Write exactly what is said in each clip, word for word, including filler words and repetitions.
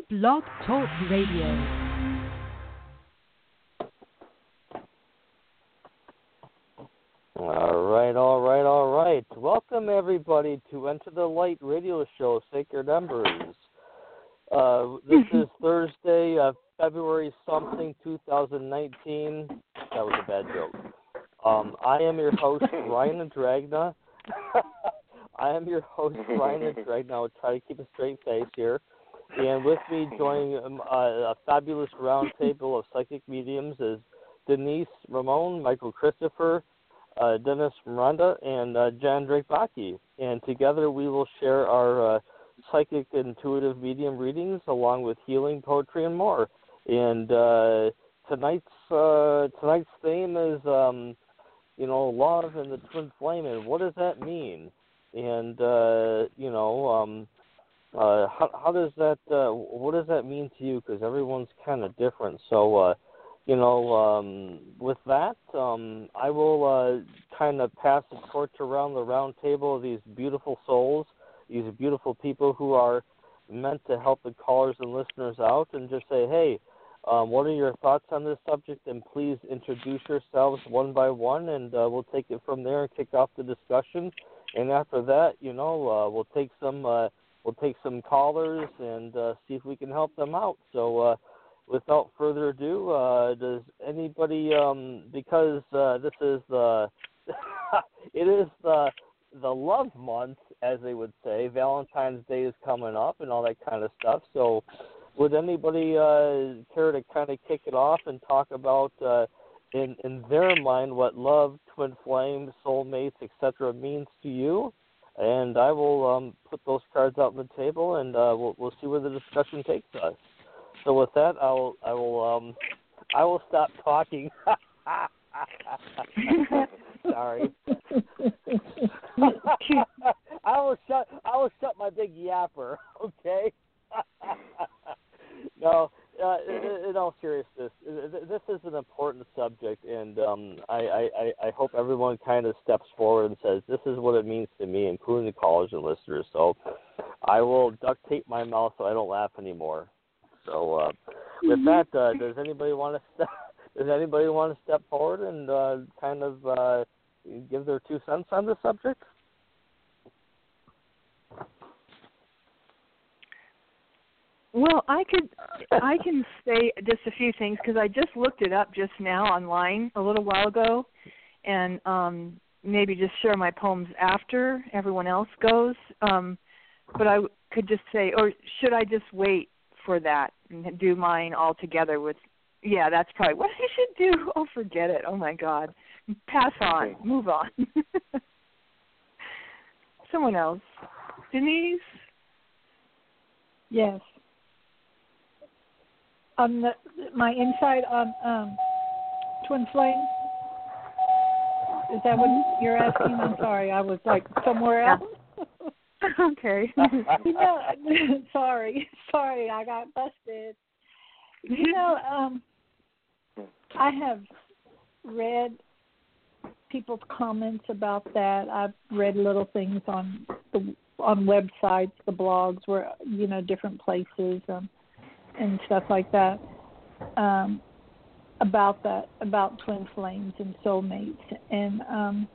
Blog Talk Radio. All right, all right, all right. Welcome, everybody, to Enter the Light radio show, Sacred Embers. Uh, this is Thursday, uh, February something, two thousand nineteen. That was a bad joke. Um, I am your host, Ryan Dragna. I am your host, Ryan Dragna. I'll try to keep a straight face here. And with me, joining um, uh, a fabulous roundtable of psychic mediums is Denise Ramon, Michael Christopher, uh, Dennis Miranda, and uh, Jan Drake Baki. And together we will share our uh, psychic intuitive medium readings along with healing, poetry, and more. And uh, tonight's uh, tonight's theme is, um, you know, love and the twin flame, and what does that mean? And uh, you know, um, uh, how, how does that? Uh, what does that mean to you? Because everyone's kind of different. So, uh, you know, um, with that, um, I will uh, kind of pass the torch around the round table of these beautiful souls, these beautiful people who are meant to help the callers and listeners out, and just say, hey, um, what are your thoughts on this subject? And please introduce yourselves one by one, and uh, we'll take it from there and kick off the discussion. And after that, you know, uh, we'll take some uh, we'll take some callers and uh, see if we can help them out. So, uh, without further ado, uh, does anybody? Um, because uh, this is the it is the the love month, as they would say. Valentine's Day is coming up and all that kind of stuff. So, would anybody uh, care to kind of kick it off and talk about? Uh, In, in their mind, what love, twin flames, soulmates, et cetera means to you, and I will um, put those cards out on the table, and uh, we'll we'll see where the discussion takes us. So with that, I will I will um, I will stop talking. Sorry. I will shut I will shut my big yapper. Okay. No. Uh, in, in all seriousness, this is an important subject, and um, I, I, I hope everyone kind of steps forward and says, this is what it means to me, including the callers and listeners. So I will duct tape my mouth so I don't laugh anymore. So uh, with that, uh, does anybody want to step, does anybody want to step forward and uh, kind of uh, give their two cents on the subject? Well, I could, I can say just a few things because I just looked it up just now online a little while ago, and um, maybe just share my poems after everyone else goes. Um, but I could just say, or should I just wait for that and do mine all together with? Yeah, that's probably what I should do. Oh, forget it. Oh my God, pass on, move on. Someone else, Denise. Yes. On the, my insight on um, twin flame? Is that what you're asking? I'm sorry, I was like somewhere else. Okay. You know, sorry, sorry, I got busted. You know, um, I have read people's comments about that. I've read little things on the on websites, the blogs, where you know different places. Um, and stuff like that, um, about that, about twin flames and soulmates. And um,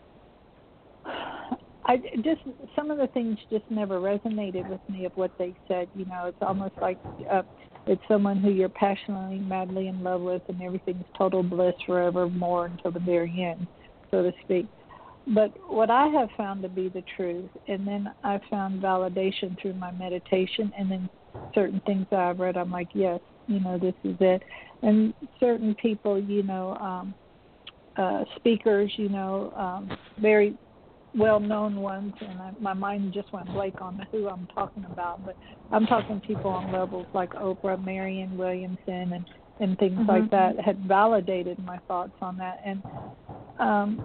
I just, some of the things just never resonated with me of what they said. You know, it's almost like uh, it's someone who you're passionately, madly in love with, and everything's total bliss forevermore until the very end, so to speak. But what I have found to be the truth, and then I found validation through my meditation, and then certain things that I've read, I'm like, yes, you know, this is it. And certain people, you know, um, uh, speakers, you know, um, very well-known ones, and I, my mind just went blank on who I'm talking about, but I'm talking people on levels like Oprah, Marianne Williamson, and, and things mm-hmm. like that had validated my thoughts on that. And um,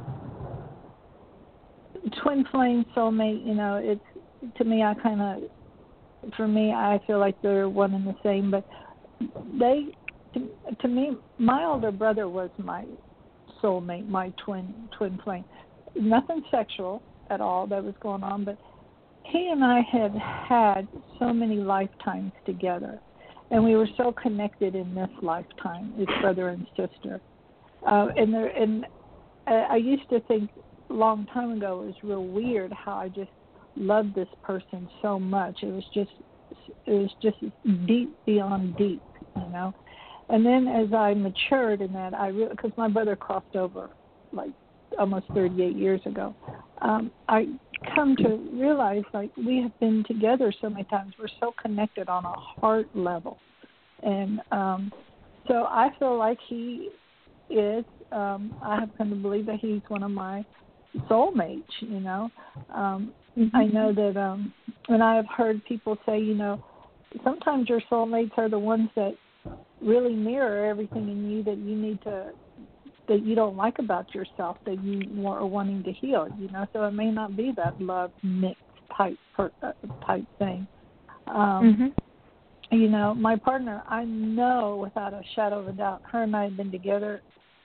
twin flame, soulmate, you know, it's, to me, I kind of, for me, I feel like they're one and the same, but they, to, to me, my older brother was my soulmate, my twin twin flame. Nothing sexual at all that was going on, but he and I had had so many lifetimes together. and we were so connected in this lifetime as brother and sister. Uh, and there, and I used to think a long time ago it was real weird how I just loved this person so much. It was just it was just deep beyond deep, you know. And then as I matured in that, I really, because my brother crossed over like almost thirty-eight years ago, um, I come to realize like we have been together so many times. We're so connected on a heart level, and um, so I feel like he is. Um, I have come to believe that he's one of my soulmates. You know, um, mm-hmm. I know that, um, and I have heard people say, you know, sometimes your soulmates are the ones that really mirror everything in you that you need to, that you don't like about yourself, that you are wanting to heal. You know, so it may not be that love mix type per, uh, type thing. Um, mm-hmm. You know, my partner, I know without a shadow of a doubt, her and I have been together.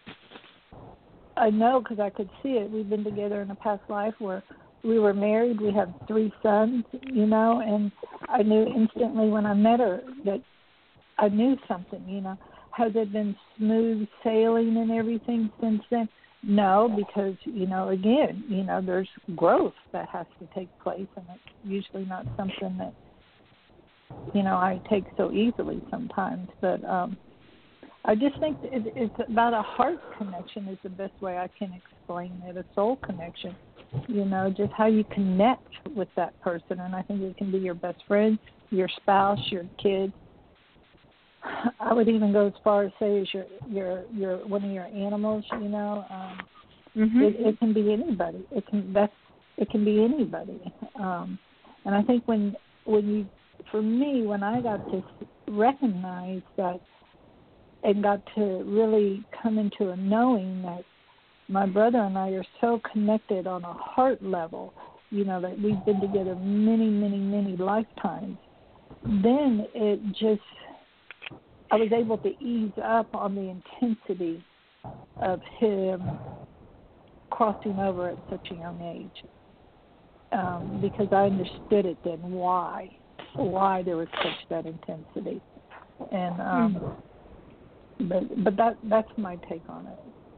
I know because I could see it. We've been together in a past life where we were married. We have three sons, you know, and I knew instantly when I met her that I knew something, you know. Has it been smooth sailing and everything since then? No, because, you know, again, you know, there's growth that has to take place, and it's usually not something that, you know, I take so easily sometimes. But um, I just think it, it's about a heart connection is the best way I can explain it, a soul connection, you know, just how you connect with that person. And I think it can be your best friend, your spouse, your kids. I would even go as far as say as your your your one of your animals, you know. Um, mm-hmm. it, it can be anybody. It can that's it can be anybody. Um, and I think when when you, for me, when I got to recognize that and got to really come into a knowing that my brother and I are so connected on a heart level, you know, that we've been together many, many, many lifetimes. Then it just I was able to ease up on the intensity of him crossing over at such a young age, um, because I understood it then why, why there was such that intensity, and um, mm. but but that that's my take on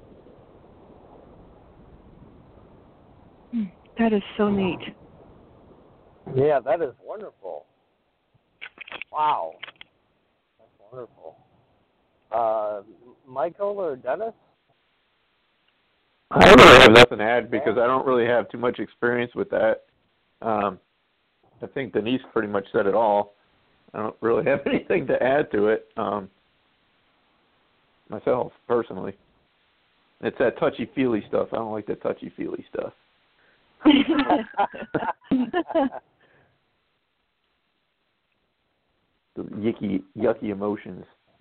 it. That is so neat. Yeah, that is wonderful. Wow. Wonderful. Uh, Michael or Dennis? I really have nothing to add because I don't really have too much experience with that. Um, I think Denise pretty much said it all. I don't really have anything to add to it um, myself, personally. It's that touchy-feely stuff. I don't like that touchy-feely stuff. The yucky, yucky emotions.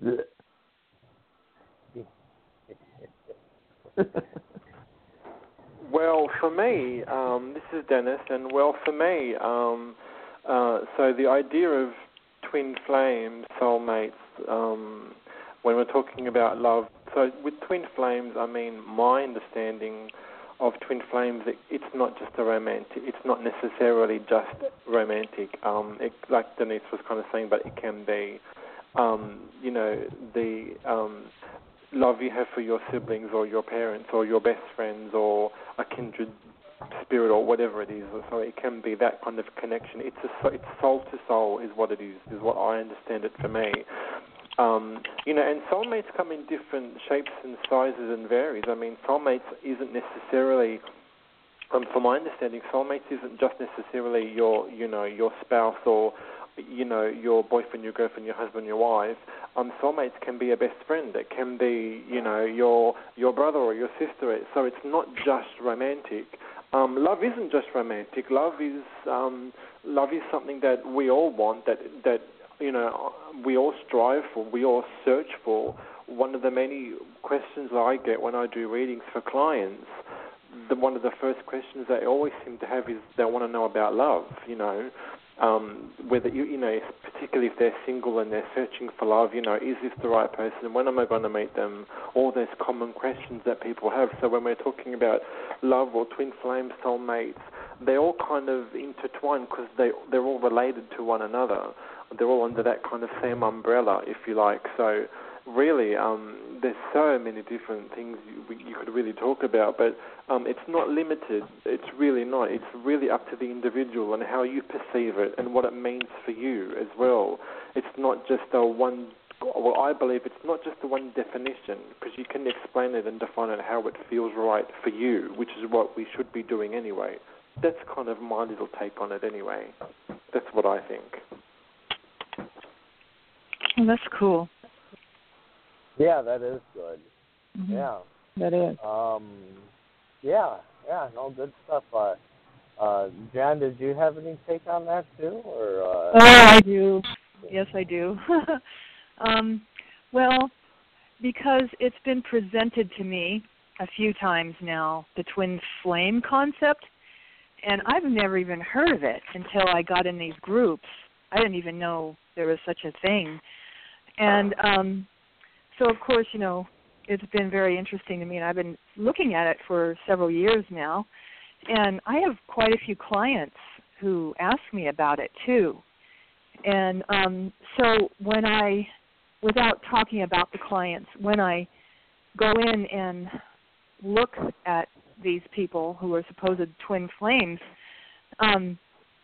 Well, for me, um, this is Dennis, and well, for me, um, uh, so the idea of twin flames, soulmates, um, when we're talking about love, so with twin flames, I mean, my understanding of twin flames, it, it's not just a romantic, it's not necessarily just romantic, um, it, like Denise was kind of saying, but it can be, um, you know, the um, love you have for your siblings or your parents or your best friends or a kindred spirit or whatever it is. So it can be that kind of connection. It's a, it's soul to soul is what it is, is what I understand it for me. Um, you know, and soulmates come in different shapes and sizes and varies. I mean, soulmates isn't necessarily, um, from my understanding, soulmates isn't just necessarily your, you know, your spouse or, you know, your boyfriend, your girlfriend, your husband, your wife. Um, soulmates can be a best friend. It can be, you know, your your brother or your sister. So it's not just romantic. Um, love isn't just romantic. Love is um, love is something that we all want. That that. You know, we all strive for, we all search for. One of the many questions that I get when I do readings for clients, the, one of the first questions they always seem to have is they want to know about love, you know, um, whether, you, you know, particularly if they're single and they're searching for love, you know, is this the right person? When am I going to meet them? All those common questions that people have. So when we're talking about love or twin flame soulmates, they all kind of intertwine because they, they're all related to one another. They're all under that kind of same umbrella, if you like. So really, um, there's so many different things you, you could really talk about, but um, it's not limited. It's really not. It's really up to the individual and how you perceive it and what it means for you as well. It's not just a one, well, I believe it's not just the one definition, because you can explain it and define it how it feels right for you, which is what we should be doing anyway. That's kind of my little take on it anyway. That's what I think. Well, that's cool. Yeah, that is good. Mm-hmm. Yeah. That is. Um, yeah, yeah, no, good stuff. Uh, uh, Jan, did you have any take on that too, or? Uh... Oh, I do. Yes, I do. um, well, because it's been presented to me a few times now, the twin flame concept, and I've never even heard of it until I got in these groups. I didn't even know there was such a thing. And um, so, of course, you know, it's been very interesting to me, and I've been looking at it for several years now. And I have quite a few clients who ask me about it, too. And um, so when I, without talking about the clients, when I go in and look at these people who are supposed twin flames, um,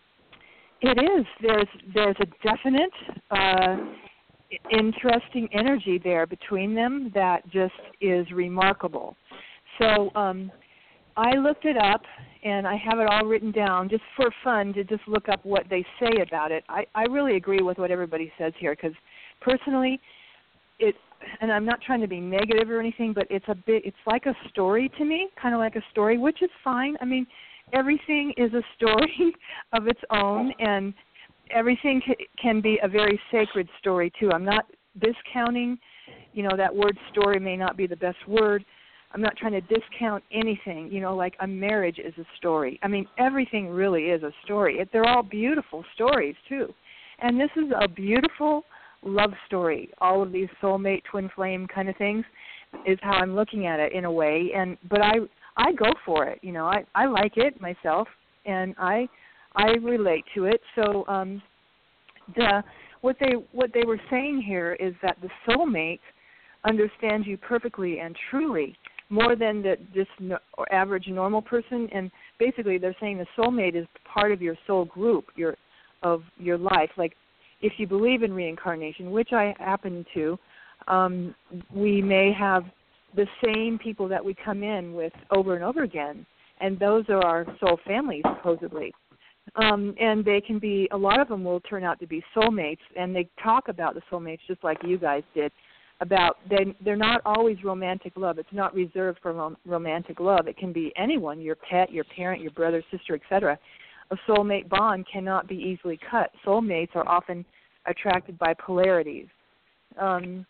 it is, there's, there's a definite uh, interesting energy there between them that just is remarkable. So um, I looked it up, and I have it all written down just for fun to just look up what they say about it. I, I really agree with what everybody says here, because personally, it, and I'm not trying to be negative or anything, but it's a bit, it's like a story to me, kind of like a story, which is fine. I mean, everything is a story of its own, and everything c- can be a very sacred story, too. I'm not discounting, you know, that word story may not be the best word. I'm not trying to discount anything, you know, like a marriage is a story. I mean, everything really is a story. It, they're all beautiful stories, too. And this is a beautiful love story. All of these soulmate, twin flame kind of things is how I'm looking at it in a way. And but I I go for it, you know. I, I like it myself, and I I relate to it. So um, the what they what they were saying here is that the soulmate understands you perfectly and truly, more than the just no, or average normal person. And basically, they're saying the soulmate is part of your soul group, your of your life. Like, if you believe in reincarnation, which I happen to, um, we may have the same people that we come in with over and over again, and those are our soul families, supposedly. Um, and they can be, a lot of them will turn out to be soulmates, and they talk about the soulmates just like you guys did, about they, they're not always romantic love. It's not reserved for rom- romantic love. It can be anyone, your pet, your parent, your brother, sister, et cetera. A soulmate bond cannot be easily cut. Soulmates are often attracted by polarities. Um,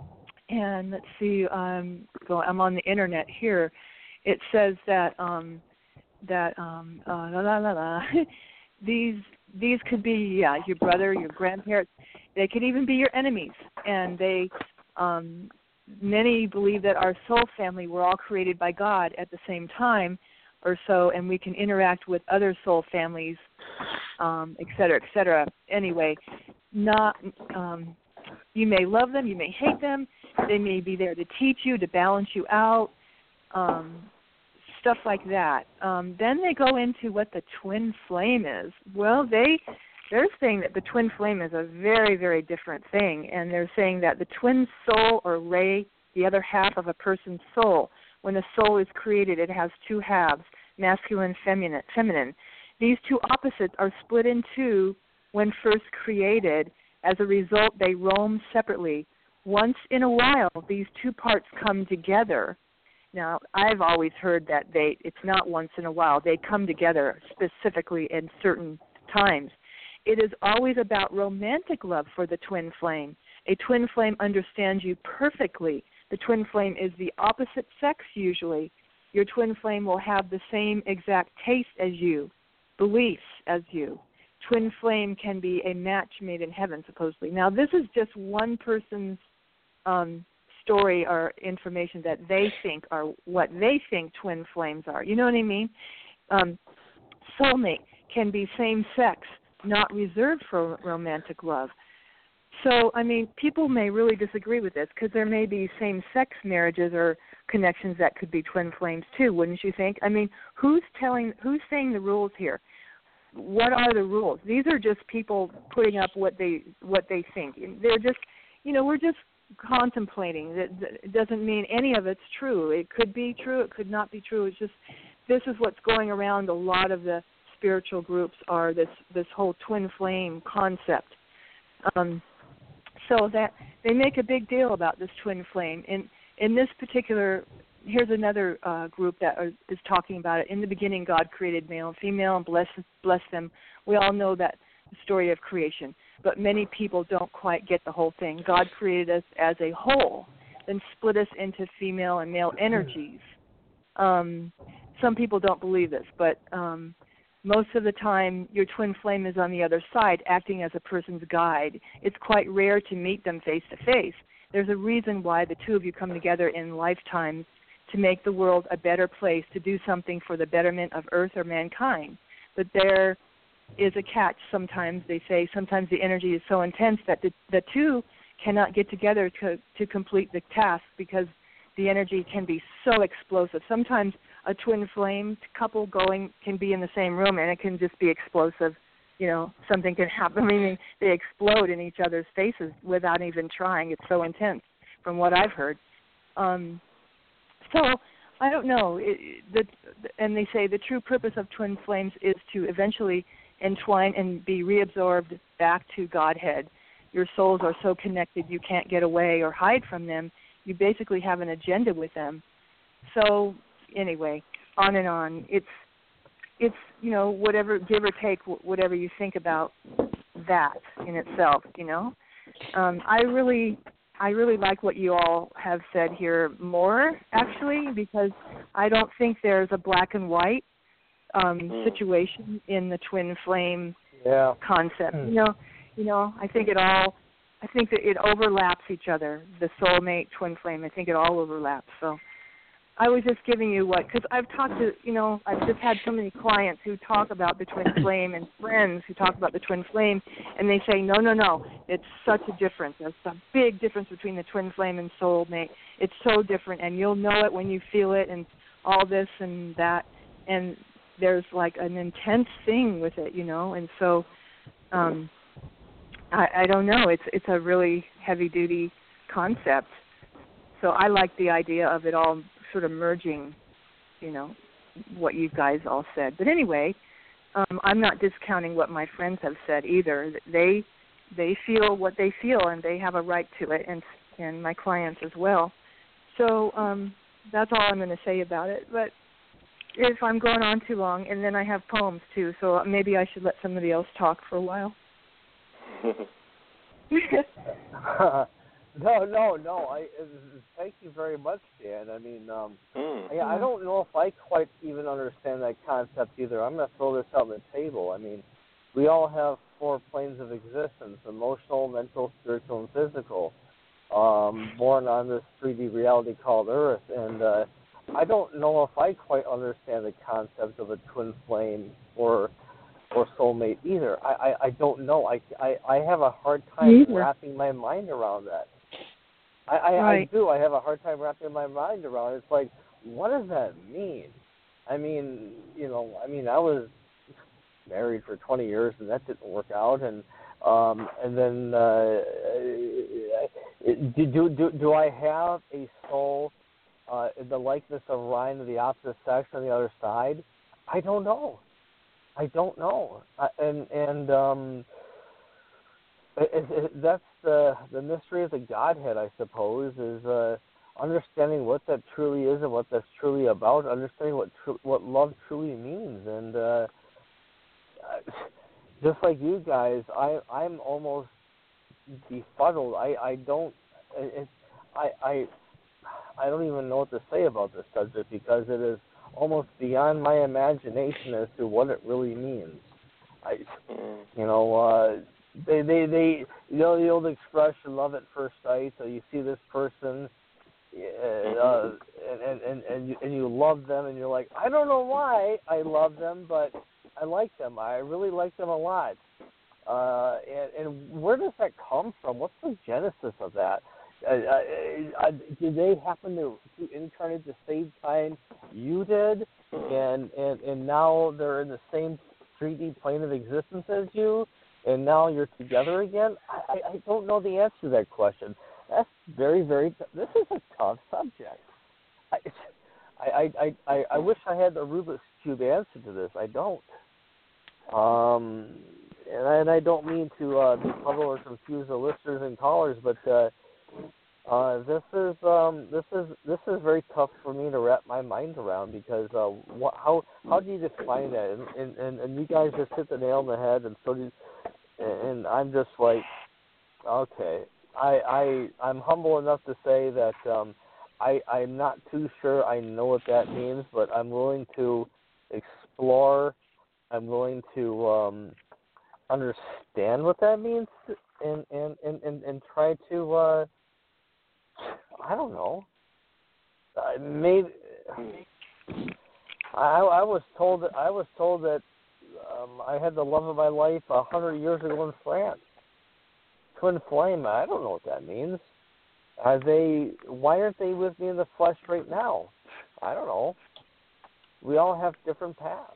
and let's see, um, go, I'm on the internet here. It says that um, that um, uh, la la la la. these these could be yeah your brother, your grandparents. They could even be your enemies, and they um, many believe that our soul family were all created by God at the same time or so, and we can interact with other soul families, um, et cetera, et cetera. Anyway, not um, you may love them, you may hate them. They may be there to teach you, to balance you out, um, stuff like that. Um, then they go into what the twin flame is. Well, they they're saying that the twin flame is a very, very different thing, and they're saying that the twin soul, or ray, the other half of a person's soul, when the soul is created, it has two halves, masculine, feminine. feminine. These two opposites are split in two when first created. As a result, they roam separately. Once in a while, these two parts come together. Now, I've always heard that they it's not once in a while. They come together specifically in certain times. It is always about romantic love for the twin flame. A twin flame understands you perfectly. The twin flame is the opposite sex usually. Your twin flame will have the same exact taste as you, beliefs as you. Twin flame can be a match made in heaven, supposedly. Now, this is just one person's um, story or information that they think are what they think twin flames are. You know what I mean? Um, soulmate can be same sex, not reserved for romantic love. So, I mean, people may really disagree with this because there may be same-sex marriages or connections that could be twin flames too, wouldn't you think? I mean, who's telling, who's saying the rules here? What are the rules? These are just people putting up what they what they think. They're just, you know, we're just contemplating. It doesn't mean any of it's true. It could be true. It could not be true. It's just this is what's going around. A lot of the spiritual groups are this this whole twin flame concept. Um, so that they make a big deal about this twin flame. In in this particular, here's another uh, group that are, is talking about it. In the beginning, God created male and female and blessed blessed them. We all know that story of creation, but many people don't quite get the whole thing. God created us as a whole, then split us into female and male energies. Um, some people don't believe this, but um, most of the time your twin flame is on the other side, acting as a person's guide. It's quite rare to meet them face to face. There's a reason why the two of you come together in lifetimes to make the world a better place, to do something for the betterment of Earth or mankind. But there is a catch sometimes. They say sometimes the energy is so intense that the, the two cannot get together to, to complete the task because the energy can be so explosive. Sometimes a twin flame couple going can be in the same room and it can just be explosive. You know, something can happen. I mean, they explode in each other's faces without even trying. It's so intense from what I've heard. Um, so I don't know. It, the, and they say the true purpose of twin flames is to eventually entwine and be reabsorbed back to Godhead. Your souls are so connected you can't get away or hide from them. You basically have an agenda with them. So anyway, on and on. It's, it's you know, whatever, give or take, whatever you think about that in itself, you know. Um, I really, I really like what you all have said here more, actually, because I don't think there's a black and white um, mm. situation in the twin flame yeah. concept. Mm. You know, you know, I think it all, I think that it overlaps each other. The soulmate, twin flame, I think it all overlaps. So I was just giving you what, because I've talked to, you know, I've just had so many clients who talk about the twin flame and friends who talk about the twin flame, and they say, no, no, no, it's such a difference. There's a big difference between the twin flame and soulmate. It's so different, and you'll know it when you feel it and all this and that, and there's like an intense thing with it, you know, and so um, I, I don't know. It's it's a really heavy-duty concept. So I like the idea of it all sort of merging, you know, what you guys all said. But anyway, um, I'm not discounting what my friends have said either. They they feel what they feel, and they have a right to it, and and my clients as well. So um, that's all I'm going to say about it. But if I'm going on too long, and then I have poems too, so maybe I should let somebody else talk for a while. No, no, no. I uh, thank you very much, Dan. I mean, um, mm. I, I don't know if I quite even understand that concept either. I'm going to throw this out on the table. I mean, we all have four planes of existence: emotional, mental, spiritual, and physical. Um, born on this three D reality called Earth, and uh, I don't know if I quite understand the concept of a twin flame or or soulmate either. I, I, I don't know. I, I, I have a hard time either. wrapping my mind around that. I, I, right. I do. I have a hard time wrapping my mind around it. It's like, what does that mean? I mean, you know, I mean, I was married for twenty years, and that didn't work out. And um, and then uh, do, do, do, do I have a soul uh, in the likeness of Ryan of the opposite sex on the other side? I don't know. I don't know, uh, and and um, it, it, that's the the mystery of the Godhead, I suppose, is uh, understanding what that truly is and what that's truly about, understanding what tr- what love truly means, and uh, just like you guys, I I'm almost befuddled. I I don't it, I I I don't even know what to say about this subject because it is almost beyond my imagination as to what it really means. I, you know, uh, they, they, they, you know, the old expression, love at first sight. So you see this person, uh, and, and, and, and, you, and you love them, and you're like, I don't know why I love them, but I like them. I really like them a lot. Uh, and, and where does that come from? What's the genesis of that? Uh, uh, uh, did they happen to, to incarnate the same time you did, and, and and now they're in the same three D plane of existence as you, and now you're together again? I, I don't know the answer to that question. That's very, very. This is a tough subject. I, I, I, I, I wish I had the Rubik's Cube answer to this. I don't. Um, and I, and I don't mean to uh, be puzzle or confuse the listeners and callers, but uh, uh, this is um, this is this is very tough for me to wrap my mind around, because uh, what, how how do you define that? And, and, and, and you guys just hit the nail on the head, and so do you, and I'm just like, okay. I, I I'm humble enough to say that um, I I'm not too sure I know what that means, but I'm willing to explore. I'm willing to um, understand what that means, and and, and, and, and try to uh, I don't know. Uh, maybe I I was told that I was told that um, I had the love of my life a hundred years ago in France. Twin flame, I don't know what that means. Are they? Why aren't they with me in the flesh right now? I don't know. We all have different paths.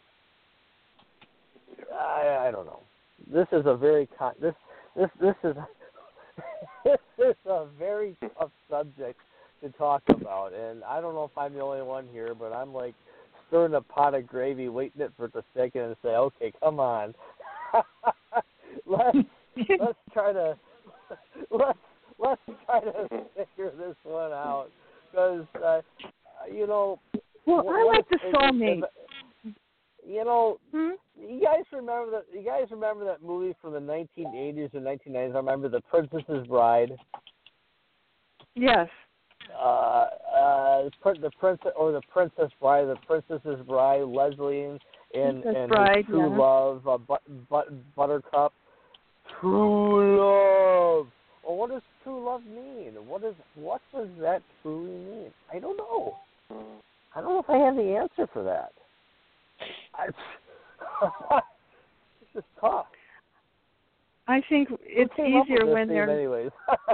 I, I don't know. This is a very con- this this this is this is a very tough subject to talk about, and I don't know if I'm the only one here, but I'm like stirring a pot of gravy, waiting it for it to thicken, and say, okay, come on, let's let's try to. Let's let's try to figure this one out, because uh, you know. Well, what, I what like if, the soulmate. If, you know, hmm? you guys remember that? You guys remember that movie from the nineteen eighties or nineteen nineties? I remember The Princess's Bride. Yes. Uh, uh, the princess or the Princess Bride, the Princess's Bride, Leslie and and, and Bride, True yeah. Love, uh, but, but, Buttercup. True love. Well, what does true love mean? What is what does that truly mean? I don't know. I don't know if I have the answer for that. I, this is tough. I think it's easier when they're. Anyways.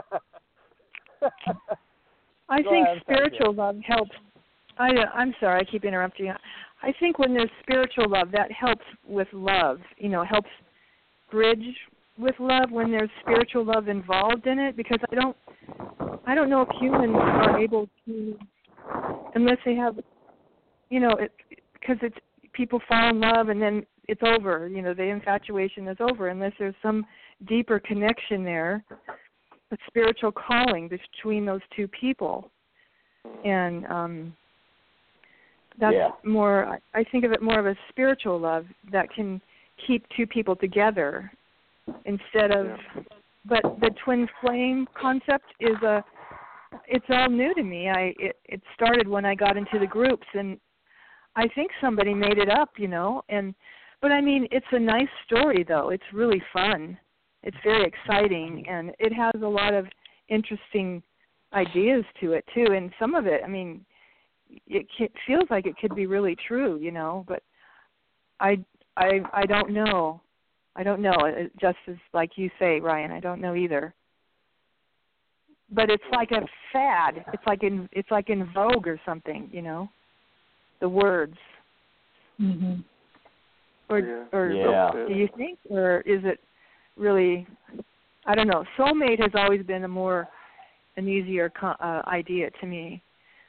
I Go think ahead, spiritual love helps. I, I'm sorry, I keep interrupting you. I think when there's spiritual love, that helps with love. You know, helps bridge with love when there's spiritual love involved in it, because I don't I don't know if humans are able to, unless they have, you know, it, because it's people fall in love and then it's over, you know, the infatuation is over, unless there's some deeper connection there, a spiritual calling between those two people. And um that's yeah. more, I think of it more of a spiritual love that can keep two people together. Instead of, yeah. But the twin flame concept is a, it's all new to me. I it, it started when I got into the groups, and I think somebody made it up, you know. And but I mean, it's a nice story though. It's really fun. It's very exciting, and it has a lot of interesting ideas to it too. And some of it, I mean, it feels like it could be really true, you know. But I I I don't know. I don't know, just as like you say, Ryan, I don't know either. But it's like a fad. It's like in it's like in vogue or something, you know, the words. Mhm. Or yeah. or yeah. do you think, or is it really? I don't know. Soulmate has always been a more an easier uh, idea to me.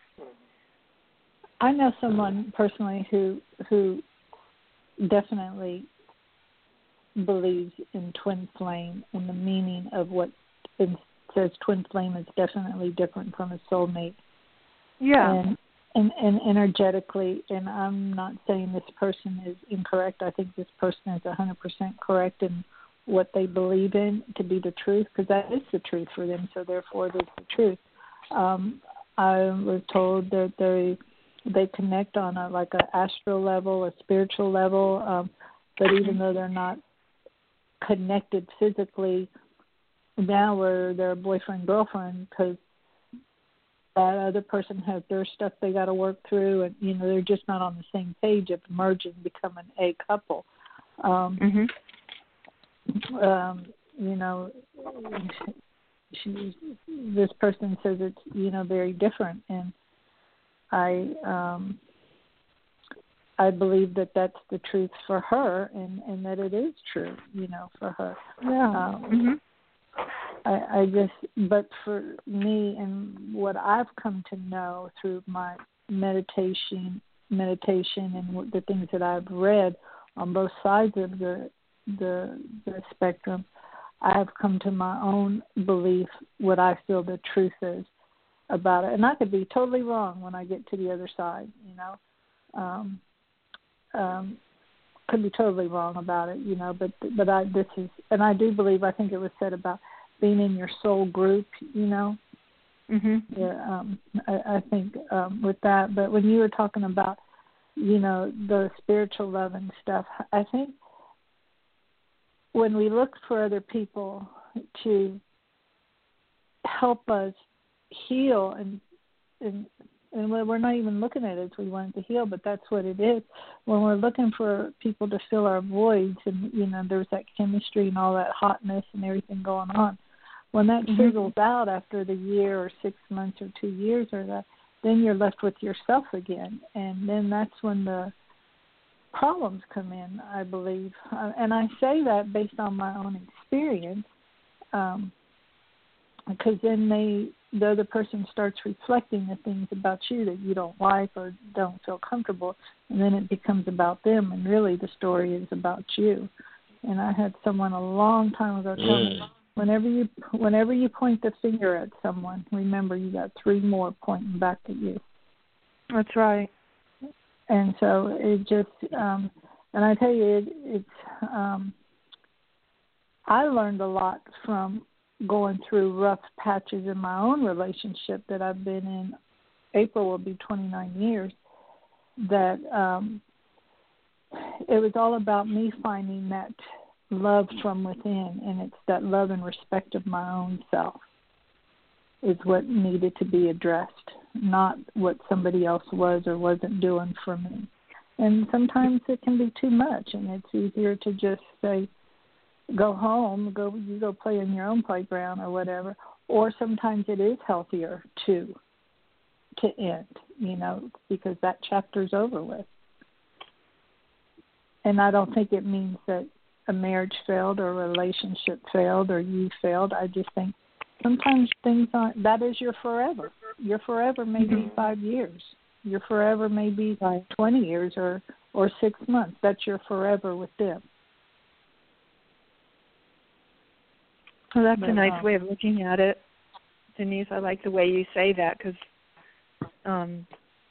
I know someone personally who who definitely believes in twin flame, and the meaning of what it says twin flame is definitely different from a soulmate. Yeah. And, and and energetically, and I'm not saying this person is incorrect. I think this person is one hundred percent correct in what they believe in to be the truth, because that is the truth for them, so therefore it is the truth. Um, I was told that they they connect on a like a astral level, a spiritual level, um, but even though they're not connected physically, now where they're boyfriend girlfriend, because that other person has their stuff they got to work through, and you know they're just not on the same page of merging, becoming a couple. Um, Mm-hmm. um, you know, she, this person says it's, you know, very different, and I um, I believe that that's the truth for her, and, and that it is true, you know, for her. Yeah. Um, Mm-hmm. I, I just, but for me and what I've come to know through my meditation, meditation, and the things that I've read on both sides of the the, the spectrum, I've come to my own belief what I feel the truth is about it, and I could be totally wrong when I get to the other side, you know. Um, um, could be totally wrong about it, you know. But but I this is, and I do believe. I think it was said about being in your soul group, you know. Mhm. Yeah. Um, I, I think um, with that. But when you were talking about, you know, the spiritual love and stuff, I think when we look for other people to help us heal, and and and we're not even looking at it as we want it to heal, but that's what it is. When we're looking for people to fill our voids, and you know, there's that chemistry and all that hotness and everything going on. When that Mm-hmm. fizzles out after the year or six months or two years or that, then you're left with yourself again, and then that's when the problems come in, I believe. Uh, and I say that based on my own experience, um, because then they, the other person starts reflecting the things about you that you don't like or don't feel comfortable, and then it becomes about them, and really the story is about you. And I had someone a long time ago tell Mm. me, whenever you whenever you point the finger at someone, remember you got three more pointing back at you. That's right. And so it just, um, and I tell you, it, it's, um, I learned a lot from going through rough patches in my own relationship that I've been in. April will be twenty-nine years, that um, it was all about me finding that love from within, and it's that love and respect of my own self is what needed to be addressed, not what somebody else was or wasn't doing for me. And sometimes it can be too much, and it's easier to just say, go home, go you go play in your own playground or whatever. Or sometimes it is healthier to to end, you know, because that chapter's over with. And I don't think it means that a marriage failed or a relationship failed or you failed. I just think sometimes things aren't, that is your forever. Your forever may be Mm-hmm. five years. Your forever may be twenty years or, or six months. That's your forever with them. Well, that's But, a nice um, way of looking at it, Denise. I like the way you say that, because um,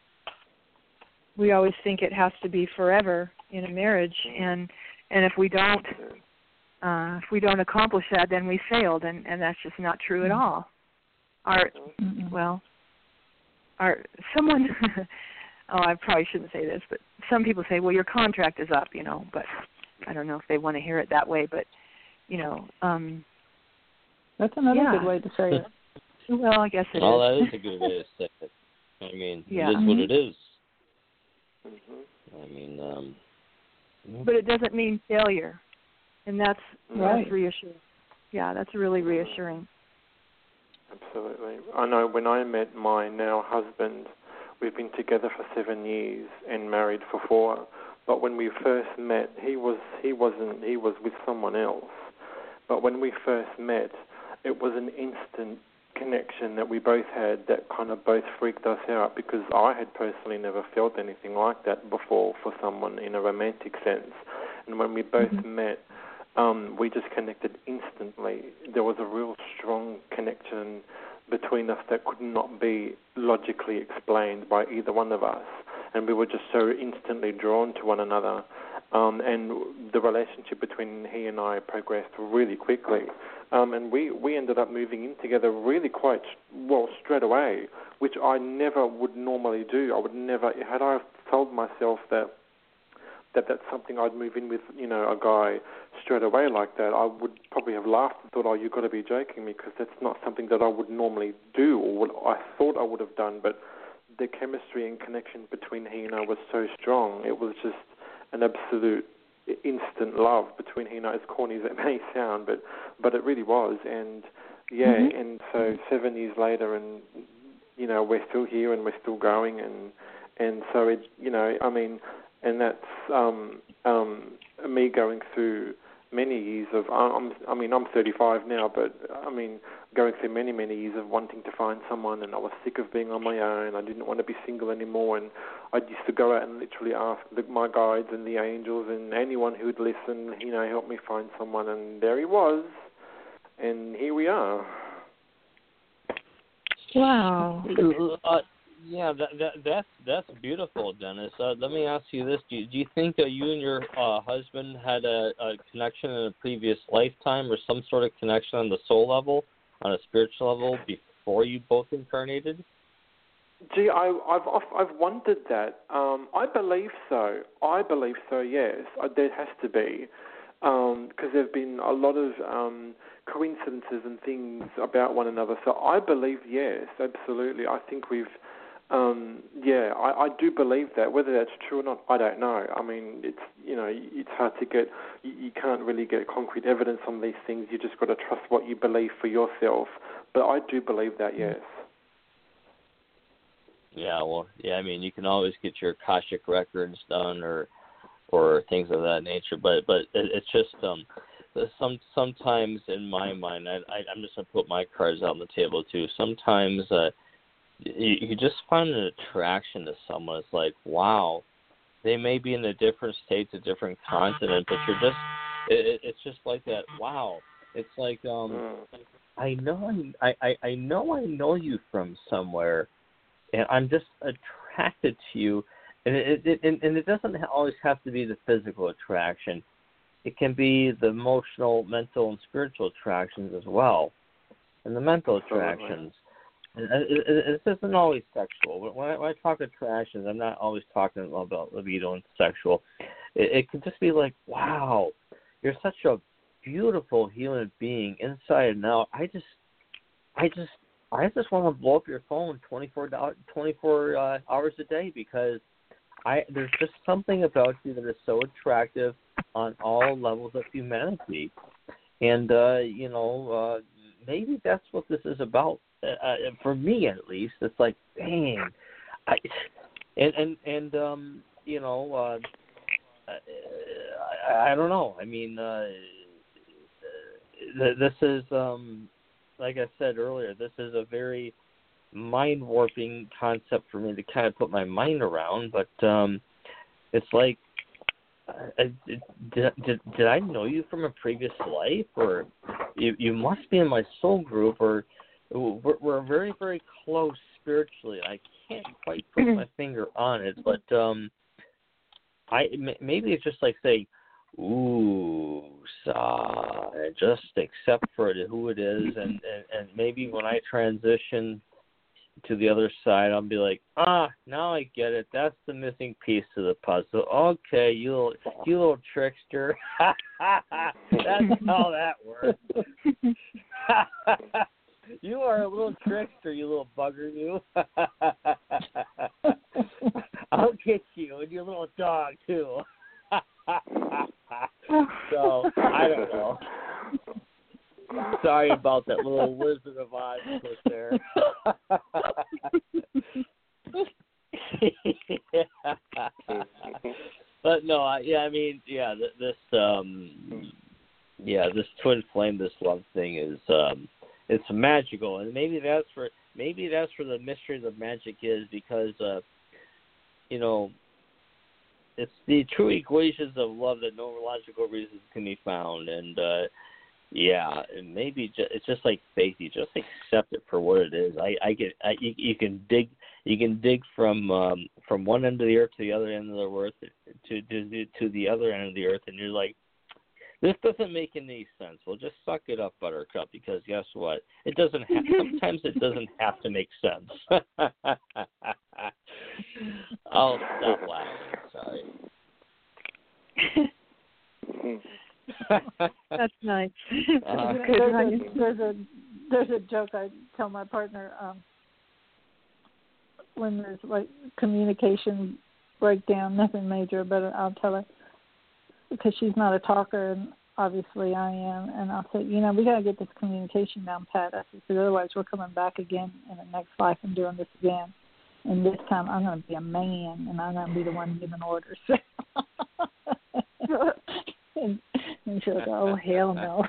we always think it has to be forever in a marriage, and and if we don't, uh, if we don't accomplish that, then we failed, and, and that's just not true at all. Our Mm-mm. well, our someone. oh, I probably shouldn't say this, but some people say, well, your contract is up, you know. But I don't know if they want to hear it that way. But you know. Um, That's another Yeah. good way to say it. Well, I guess it Well, is. that is a good way to say it. I mean, Yeah. it is what it is. Mm-hmm. I mean, um, But it doesn't mean failure, and that's Right. that's reassuring. Yeah, that's really reassuring. Absolutely. I know when I met my now husband, we've been together for seven years and married for four. But when we first met, he was he wasn't he was with someone else. But when we first met, it was an instant connection that we both had that kind of both freaked us out, because I had personally never felt anything like that before for someone in a romantic sense. And when we both Mm-hmm. met, um, we just connected instantly. There was a real strong connection between us that could not be logically explained by either one of us. And we were just so instantly drawn to one another. Um, and the relationship between he and I progressed really quickly. Um, and we, we ended up moving in together really quite, well, straight away, which I never would normally do. I would never, had I told myself that that that's something I'd move in with, you know, a guy straight away like that, I would probably have laughed and thought, oh, you've got to be joking me, because that's not something that I would normally do, or what I thought I would have done. But the chemistry and connection between he and I was so strong, it was just an absolute instant love between he and I, as corny as it may sound, but but it really was. And yeah, mm-hmm. and so seven years later, and you know, we're still here and we're still going, and and so it, you know, I mean, and that's um, um, me going through many years of, I'm, I mean, I'm thirty-five now, but I mean, going through many, many years of wanting to find someone, and I was sick of being on my own. I didn't want to be single anymore, and I used to go out and literally ask the, my guides and the angels and anyone who would listen, you know, help me find someone, and there he was, and here we are. Wow. Uh, yeah, that, that that's that's beautiful, Dennis. Uh, let me ask you this: Do you, do you think that you and your uh, husband had a, a connection in a previous lifetime, or some sort of connection on the soul level, on a spiritual level, before you both incarnated? Gee, I, I've I've wondered that. Um, I believe so. I believe so. Yes, I, there has to be, because um, there have been a lot of um, coincidences and things about one another. So I believe yes, absolutely. I think we've. Um, yeah, I, I do believe that. Whether that's true or not, I don't know. I mean, it's you know, it's hard to get. You, you can't really get concrete evidence on these things. You just got to trust what you believe for yourself. But I do believe that, yes. Yeah, well, yeah. I mean, you can always get your Akashic records done, or or things of that nature. But but it, it's just um, some sometimes in my mind, I, I I'm just gonna put my cards out on the table too. Sometimes. Uh, You, you just find an attraction to someone. It's like, wow, they may be in a different state, a different continent, but you're just, it, it's just like that. Wow, it's like, um, I know, I, I, I know, I know you from somewhere, and I'm just attracted to you. And it, it, it and it doesn't always have to be the physical attraction. It can be the emotional, mental, and spiritual attractions as well, and the mental attractions. It, it, it isn't always sexual. When I, when I talk attractions, I'm not always talking about libido and sexual. It, it can just be like, wow, you're such a beautiful human being inside and out. I just, I just, I just want to blow up your phone twenty-four, twenty-four uh, hours a day because I there's just something about you that is so attractive on all levels of humanity, and uh, you know, uh, maybe that's what this is about. Uh, for me, at least, it's like, dang, I, and and and um, you know, uh, I, I don't know. I mean, uh, this is um, like I said earlier, this is a very mind warping concept for me to kind of put my mind around. But um, it's like, uh, did, did did I know you from a previous life, or you you must be in my soul group, or We're, we're very, very close spiritually. I can't quite put my finger on it, but um, I maybe it's just like saying, "Ooh, sa," and just accept for it who it is, and, and, and maybe when I transition to the other side, I'll be like, "Ah, now I get it. That's the missing piece to the puzzle. Okay, you little, you little trickster. That's how that works." You are a little trickster, you little bugger, you. I'll get you and your little dog, too. So, I don't know. Sorry about that little Wizard of Oz clip there. But, no, I, yeah, I mean, yeah, this, um, yeah, this twin flame, this love thing is, um, it's magical, and maybe that's for maybe that's where the mystery of the magic is, because uh, you know, it's the true equations of love that no logical reasons can be found, and uh, yeah, and maybe just, it's just like faith. You just accept it for what it is. I, I get I, you, you can dig you can dig from um, from one end of the earth to the other end of the earth to to to the other end of the earth, and you're like, this doesn't make any sense. Well, just suck it up, Buttercup, because guess what? It doesn't. Ha- sometimes it doesn't have to make sense. I'll stop laughing. Sorry. That's nice. Uh, there's, a, there's a there's a joke I tell my partner um, when there's like communication breakdown. Nothing major, but I'll tell her. because she's not a talker, and obviously I am. And I said, you know, we got to get this communication down pat. I said, otherwise we're coming back again in the next life and doing this again. And this time I'm going to be a man, and I'm going to be the one giving orders. and, and she was like, oh, hell no.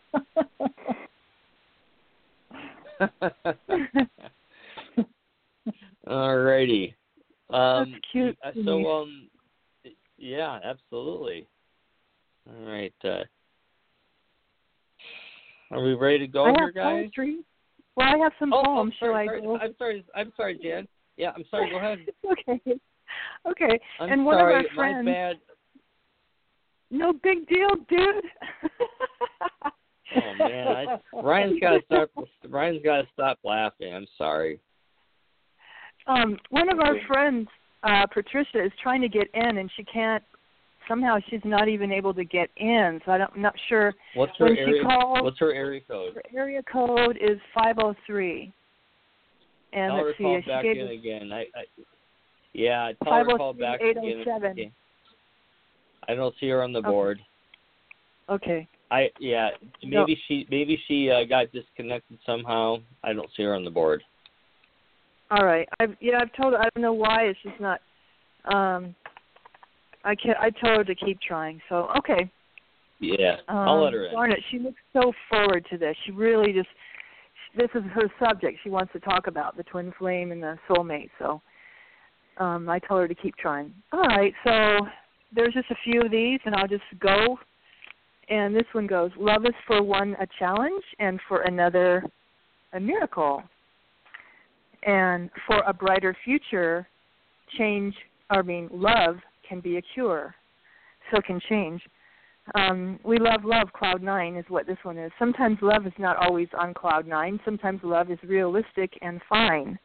All righty. Um, That's cute. So, um, yeah, absolutely. All right. Uh, are we ready to go I here, have guys? poetry. Well, I have some oh, poems. I'm sorry, Shall I sorry. go? I'm sorry. I'm sorry, Jan. Yeah, I'm sorry. Go ahead. Okay. Okay. I'm and one sorry. of our friends. My bad. No big deal, dude. Oh man, I, Ryan's got to stop. Ryan's got to stop laughing. I'm sorry. Um, one of our friends, uh, Patricia, is trying to get in, and she can't. Somehow, she's not even able to get in. So I don't, I'm not sure. What's her when area? She calls, what's her area code? Her area code is five oh three. And tell let's her see, call she back gave in us again. I, I yeah, tell her call back again. seven. I don't see her on the Okay. board. Okay. I yeah, maybe No. she maybe she uh, got disconnected somehow. I don't see her on the board. All right. I've yeah, I've told her. I don't know why it's just not. Um, I can I told her to keep trying. So okay. Yeah, Um, I'll let her in. Darn it, she looks so forward to this. She really just. This is her subject. She wants to talk about the twin flame and the soulmate. So, um, I told her to keep trying. All right. So there's just a few of these, and I'll just go. And this one goes, love is for one a challenge and for another a miracle. And for a brighter future, change, I mean, love can be a cure. So can change. Um, we love love, cloud nine is what this one is. Sometimes love is not always on cloud nine. Sometimes love is realistic and fine.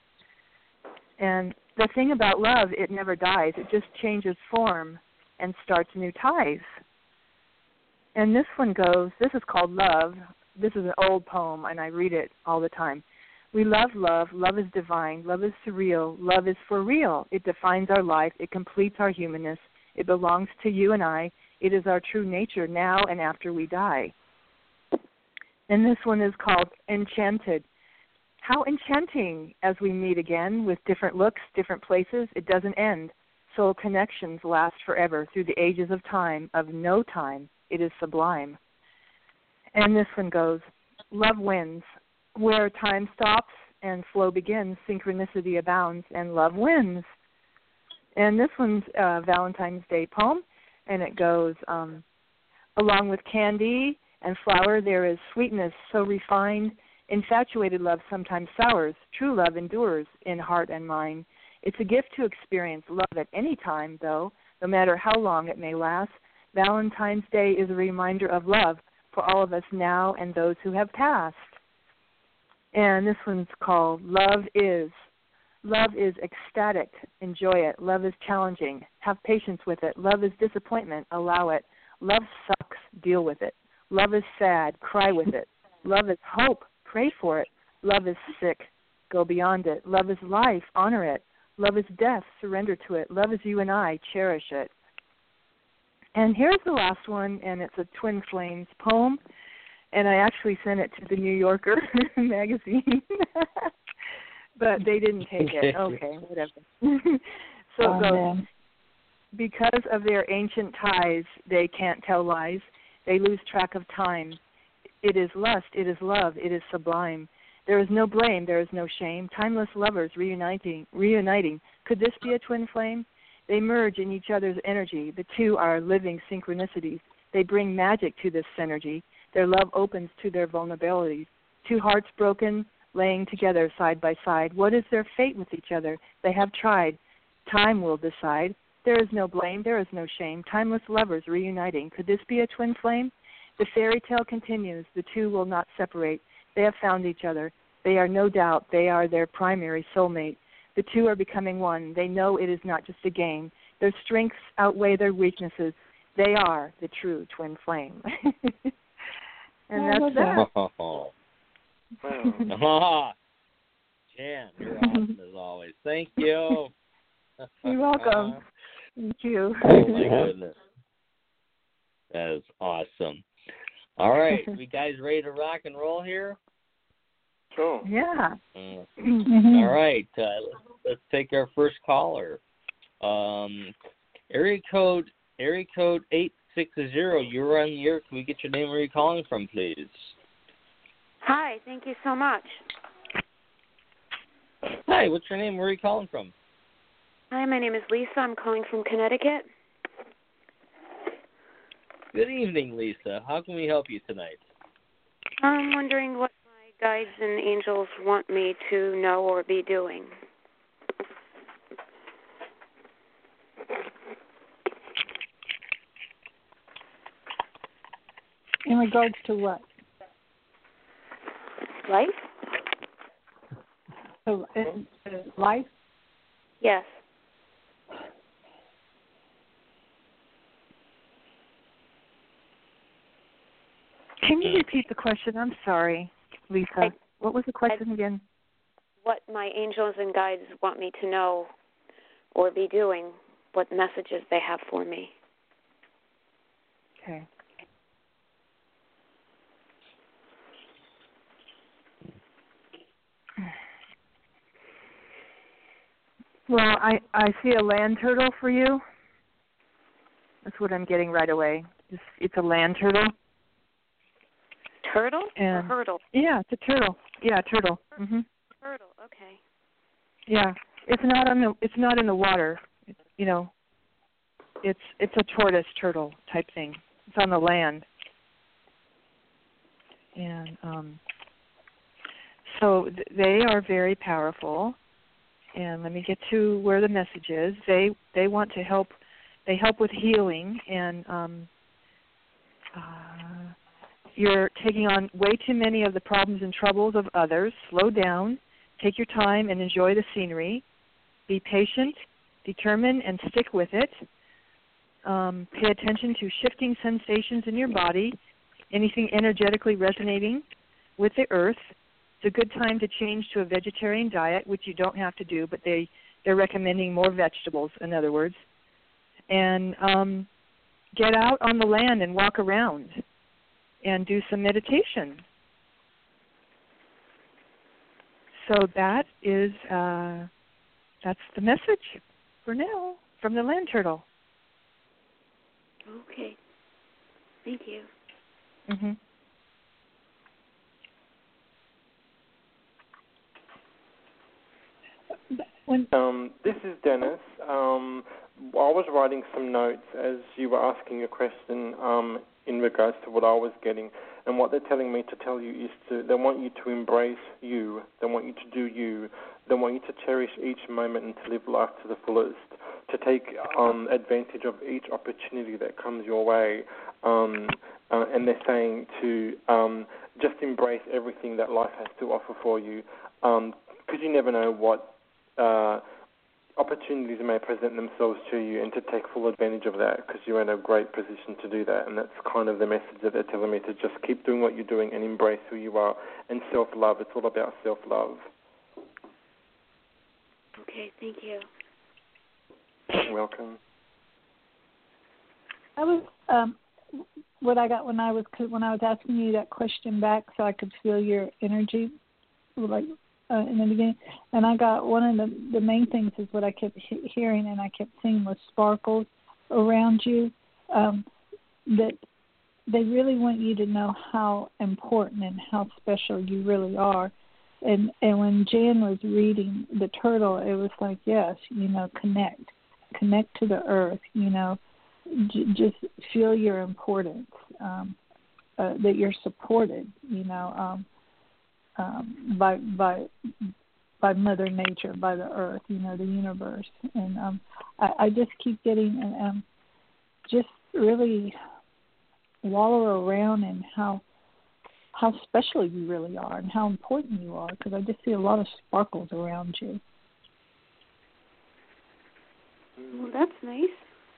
And the thing about love, it never dies. It just changes form and starts new ties. And this one goes, this is called Love. This is an old poem, and I read it all the time. We love love. Love is divine. Love is surreal. Love is for real. It defines our life. It completes our humanness. It belongs to you and I. It is our true nature now and after we die. And this one is called Enchanted. How enchanting as we meet again with different looks, different places. It doesn't end. Soul connections last forever through the ages of time, of no time. It is sublime. And this one goes, love wins. Where time stops and flow begins, synchronicity abounds, and love wins. And this one's a Valentine's Day poem, and it goes, um, along with candy and flower, there is sweetness so refined. Infatuated love sometimes sours. True love endures in heart and mind. It's a gift to experience love at any time, though, no matter how long it may last. Valentine's Day is a reminder of love for all of us now and those who have passed. And this one's called Love Is. Love is ecstatic. Enjoy it. Love is challenging. Have patience with it. Love is disappointment. Allow it. Love sucks. Deal with it. Love is sad. Cry with it. Love is hope. Pray for it. Love is sick. Go beyond it. Love is life. Honor it. Love is death. Surrender to it. Love is you and I. Cherish it. And here's the last one, and it's a Twin Flames poem, and I actually sent it to the New Yorker magazine, but they didn't take it. Okay, whatever. So it goes, because of their ancient ties, they can't tell lies. They lose track of time. It is lust. It is love. It is sublime. There is no blame. There is no shame. Timeless lovers reuniting. Reuniting. Could this be a twin flame? They merge in each other's energy. The two are living synchronicities. They bring magic to this synergy. Their love opens to their vulnerabilities. Two hearts broken, laying together side by side. What is their fate with each other? They have tried. Time will decide. There is no blame. There is no shame. Timeless lovers reuniting. Could this be a twin flame? The fairy tale continues. The two will not separate. They have found each other. They are no doubt. They are their primary soulmate. The two are becoming one. They know it is not just a game. Their strengths outweigh their weaknesses. They are the true twin flame. And that's that. Oh. Wow. Jan, you're awesome as always. Thank you. You're welcome. Thank you. Oh, my goodness. That is awesome. All right, we guys ready to rock and roll here? Sure. Yeah. Uh, Mm-hmm. all right, uh, let's, let's take our first caller. Um, area code area code eight six zero. You're on the air. Can we get your name and where you're calling from, please? Hi, thank you so much. Hi, what's your name? Where are you calling from? Hi, my name is Lisa. I'm calling from Connecticut. Good evening, Lisa. How can we help you tonight? I'm wondering what my guides and angels want me to know or be doing. In regards to what? Life? So, uh, uh, life? Yes. Can you repeat the question? I'm sorry, Lisa. I, what was the question I, again? What my angels and guides want me to know or be doing, what messages they have for me. Okay. Well, I, I see a land turtle for you. That's what I'm getting right away. It's, it's a land turtle. Turtle And, or hurdle? Yeah, it's a turtle. Yeah, turtle. Mhm. Turtle, okay. Yeah, it's not on the. It's not in the water. It's, you know, it's it's a tortoise turtle type thing. It's on the land. And um, so th- they are very powerful. And let me get to where the message is. They they want to help. They help with healing, and um, uh, you're taking on way too many of the problems and troubles of others. Slow down, take your time, and enjoy the scenery. Be patient, determine, and stick with it. Um, pay attention to shifting sensations in your body, anything energetically resonating with the earth. It's a good time to change to a vegetarian diet, which you don't have to do, but they, they're recommending more vegetables, in other words. And um, get out on the land and walk around and do some meditation. So that is, uh, that's the message for now from the land turtle. Okay. Thank you. Mm-hmm. When, Um, this is Dennis. Um, I was writing some notes as you were asking a question um, in regards to what I was getting. And what they're telling me to tell you is to, they want you to embrace you. They want you to do you. They want you to cherish each moment and to live life to the fullest, to take um, advantage of each opportunity that comes your way. Um, uh, and they're saying to um, just embrace everything that life has to offer for you, because um, you never know what uh, opportunities may present themselves to you, and to take full advantage of that, because you're in a great position to do that. And that's kind of the message that they're telling me, to just keep doing what you're doing and embrace who you are. And self-love, it's all about self-love. Okay, thank you. You're welcome. I was um, what I got when I was when I was asking you that question back, so I could feel your energy, like uh, in the beginning. And I got one of the the main things is what I kept he- hearing and I kept seeing was sparkles around you. Um, that they really want you to know how important and how special you really are. And and when Jan was reading the turtle, it was like, yes, you know, connect, connect to the earth, you know, j- just feel your importance, um, uh, that you're supported, you know, um, um, by by by Mother Nature, by the earth, you know, the universe. And um, I, I just keep getting and um, just really wallow around in how. how special you really are and how important you are, because I just see a lot of sparkles around you. Well, that's nice.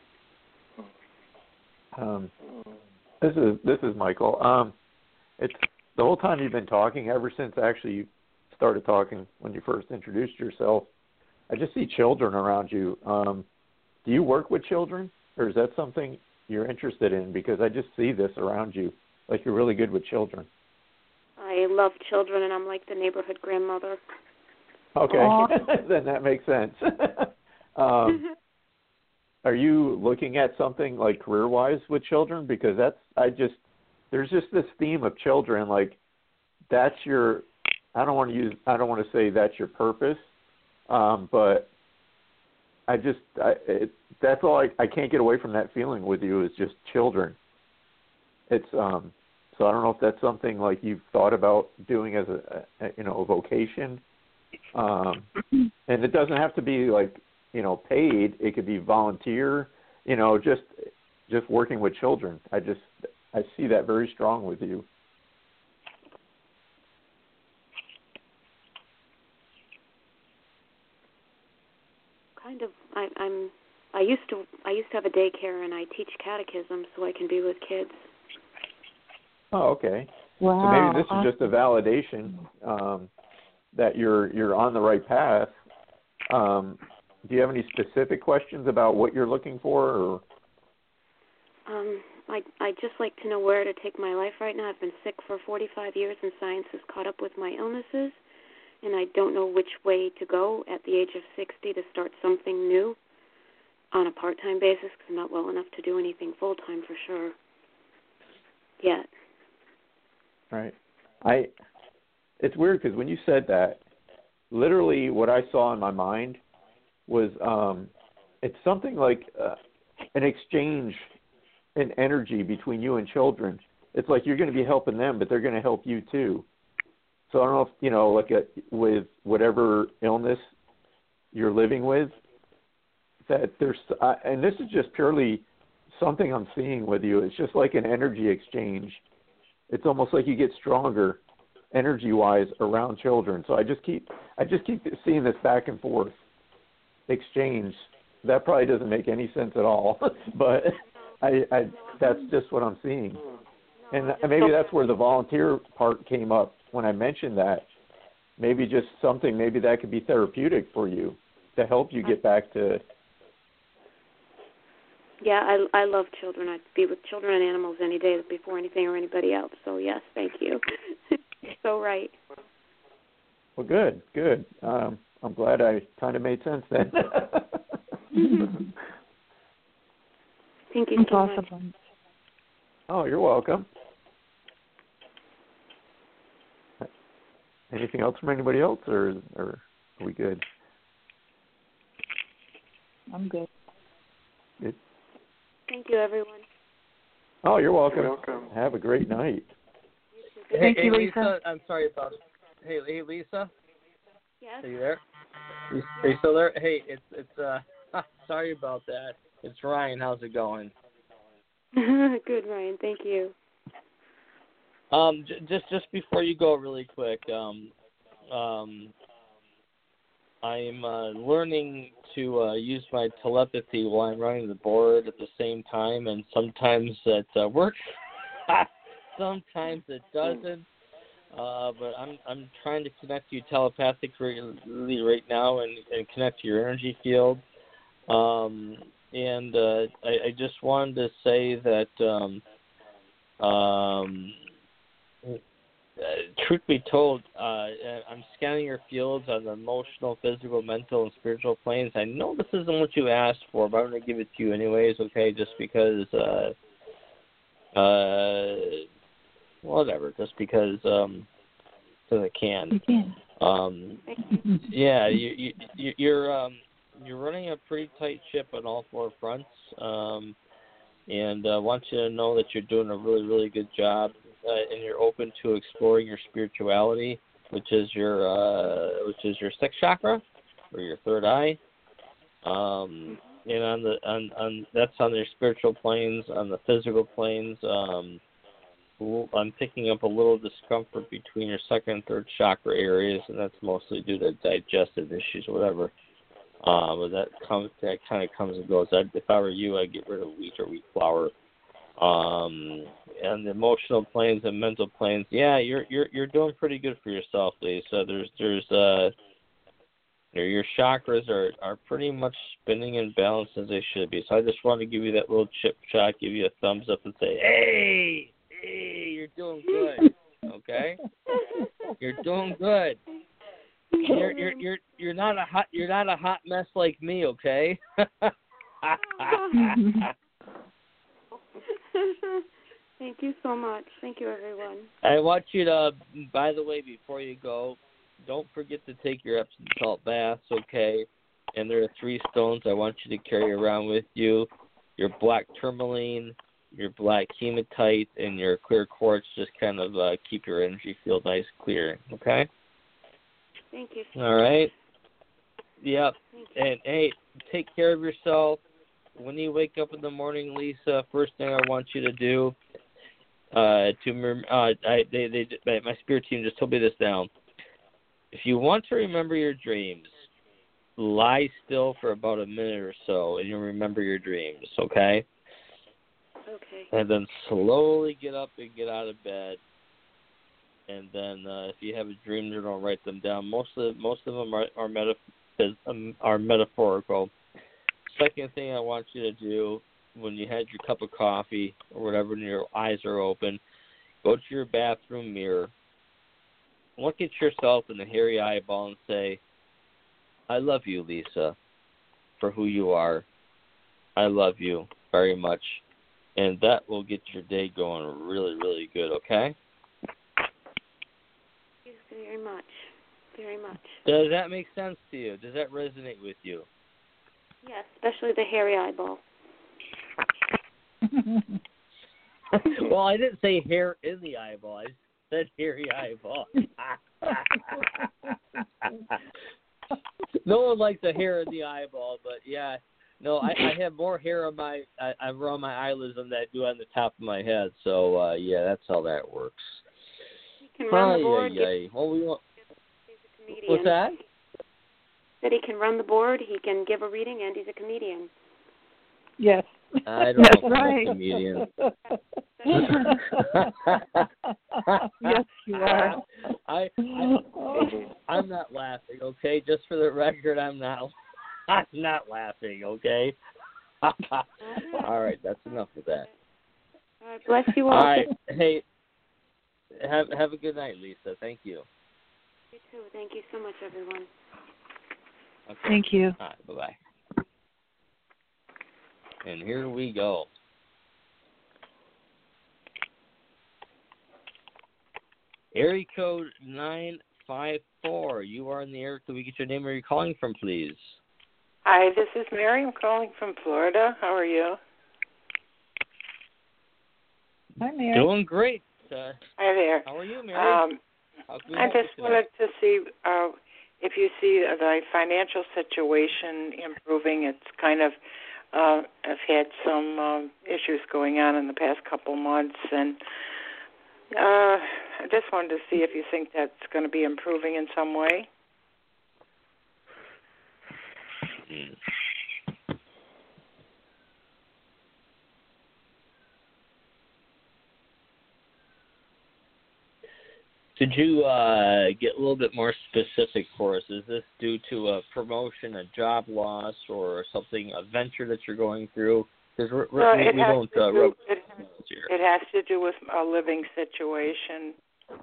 Um, this is this is Michael. Um, it's the whole time you've been talking, ever since actually you started talking when you first introduced yourself. I just see children around you. Um, do you work with children, or is that something you're interested in, because I just see this around you, like you're really good with children. I love children, and I'm like the neighborhood grandmother. Okay, then that makes sense. um, are you looking at something like career-wise with children? Because that's, I just, there's just this theme of children, like that's your, I don't want to use, I don't want to say that's your purpose, um, but I just, I, it, that's all I, I can't get away from that feeling with you is just children. It's, um, so I don't know if that's something like you've thought about doing as a, a you know, a vocation. Um, and it doesn't have to be like, you know, paid. It could be volunteer, you know, just, just working with children. I just, I see that very strong with you. Kind of. I, I'm. I used to. I used to have a daycare, and I teach catechism, so I can be with kids. Oh, okay. Wow. So maybe this is just a validation um, that you're you're on the right path. Um, do you have any specific questions about what you're looking for? Or? Um, I I just like to know where to take my life right now. I've been sick for forty-five years, and science has caught up with my illnesses, and I don't know which way to go at the age of sixty to start something new on a part-time basis, because I'm not well enough to do anything full-time for sure yet. Right. I. It's weird because when you said that, literally what I saw in my mind was um, it's something like uh, an exchange in energy between you and children. It's like you're going to be helping them, but they're going to help you too. So I don't know if, you know, like a, with whatever illness you're living with, that there's, uh, and this is just purely something I'm seeing with you. It's just like an energy exchange. It's almost like you get stronger energy-wise around children. So I just keep, I just keep seeing this back and forth exchange. That probably doesn't make any sense at all, but I, I, that's just what I'm seeing. And maybe that's where the volunteer part came up when I mentioned that. Maybe just something, maybe that could be therapeutic for you to help you get back to. Yeah, I, I love children. I'd be with children and animals any day before anything or anybody else. So, yes, thank you. So right. Well, good, good. Um, I'm glad I kind of made sense then. Thank you so much. Oh, you're welcome. Anything else from anybody else, or, or are we good? I'm good. Good. Thank you, everyone. Oh, you're welcome. You're welcome. Have a great night. Hey, Thank hey, you, Lisa. Lisa. I'm sorry about. Hey, hey, Lisa. Yes. Are you there? Are you, are you still there? Hey, it's it's. uh Sorry about that. It's Ryan. How's it going? Good, Ryan. Thank you. Um, j- just just before you go, really quick. Um, um, I'm uh, learning to uh, use my telepathy while I'm running the board at the same time, and sometimes it uh, works. Sometimes it doesn't. Uh, but I'm I'm trying to connect you telepathically right now and, and connect to your energy field. Um, and uh, I, I just wanted to say that um, um, uh, truth be told, uh, I'm scanning your fields on the emotional, physical, mental, and spiritual planes. I know this isn't what you asked for, but I'm going to give it to you anyways, okay, just because, uh, uh, whatever, just because, um, because I can. You can. Um, yeah, you, you, you're, um, you're running a pretty tight ship on all four fronts, um, and I uh, want you to know that you're doing a really, really good job. Uh, and you're open to exploring your spirituality, which is your uh, which is your sixth chakra or your third eye. Um, and on the on, on that's on your spiritual planes. On the physical planes, um, I'm picking up a little discomfort between your second and third chakra areas, and that's mostly due to digestive issues or whatever. Uh, but that comes that kind of comes and goes. I'd, if I were you, I'd get rid of wheat or wheat flour. Um, and the emotional planes and mental planes, yeah, you're you're you're doing pretty good for yourself, Lisa. There's there's uh your, your chakras are, are pretty much spinning in balance as they should be. So I just want to give you that little chip shot, give you a thumbs up, and say, "Hey, hey, you're doing good." Okay, you're doing good. You're you're you're you're not a hot you're not a hot mess like me. Okay. Thank you so much. Thank you, everyone. I want you to, by the way, before you go, don't forget to take your Epsom salt baths, okay? And there are three stones I want you to carry around with you. Your black tourmaline, your black hematite, and your clear quartz. Just kind of uh, keep your energy field nice clear, okay? Thank you. All right? Yep. And, hey, take care of yourself. When you wake up in the morning, Lisa, first thing I want you to do, uh, to uh, I, they, they, my spirit team just told me this down. If you want to remember your dreams, lie still for about a minute or so, and you'll remember your dreams, okay? Okay. And then slowly get up and get out of bed. And then uh, if you have a dream journal, write them down. Most of most of them are are, metaph- um, are metaphorical. Second thing I want you to do when you had your cup of coffee or whatever and your eyes are open, go to your bathroom mirror, look at yourself in the hairy eyeball and say, "I love you, Lisa, for who you are. I love you very much." And that will get your day going really, really good, okay? Thank you very much. Very much. Does that make sense to you? Does that resonate with you? Yes, especially the hairy eyeball. Well, I didn't say hair in the eyeball. I said hairy eyeball. No one likes a hair in the eyeball, but yeah. No, I, I have more hair on my I, around my eyelids than I do on the top of my head. So uh, yeah, that's how that works. He can run the board. Yeah, yeah. Well, we want. He's a comedian. What's that? That he can run the board, he can give a reading, and he's a comedian. Yes. I don't That's know if right. I'm a comedian. Yes, you are. I, I I'm not laughing, okay? Just for the record, I'm not. I'm not laughing, okay? All right, that's enough of that. All right, bless you all. All right, hey, have have a good night, Lisa. Thank you. You too. Thank you so much, everyone. Okay. Thank you. All right, bye-bye. And here we go. Area code nine five four. You are in the air. Could we get your name? Where you're calling from, please? Hi, this is Mary. I'm calling from Florida. How are you? Hi, Mary. Doing great. Uh, Hi there. How are you, Mary? Um, How can we I help you just today? wanted to see uh, if you see the financial situation improving. It's kind of, uh, I've had some um, issues going on in the past couple months, and uh, I just wanted to see if you think that's going to be improving in some way. Hmm. Could you uh, get a little bit more specific for us? Is this due to a promotion, a job loss, or something, a venture that you're going through? Because we're, we're, Well, we, it we has don't to uh, do- rub it, here. it has to do with a living situation.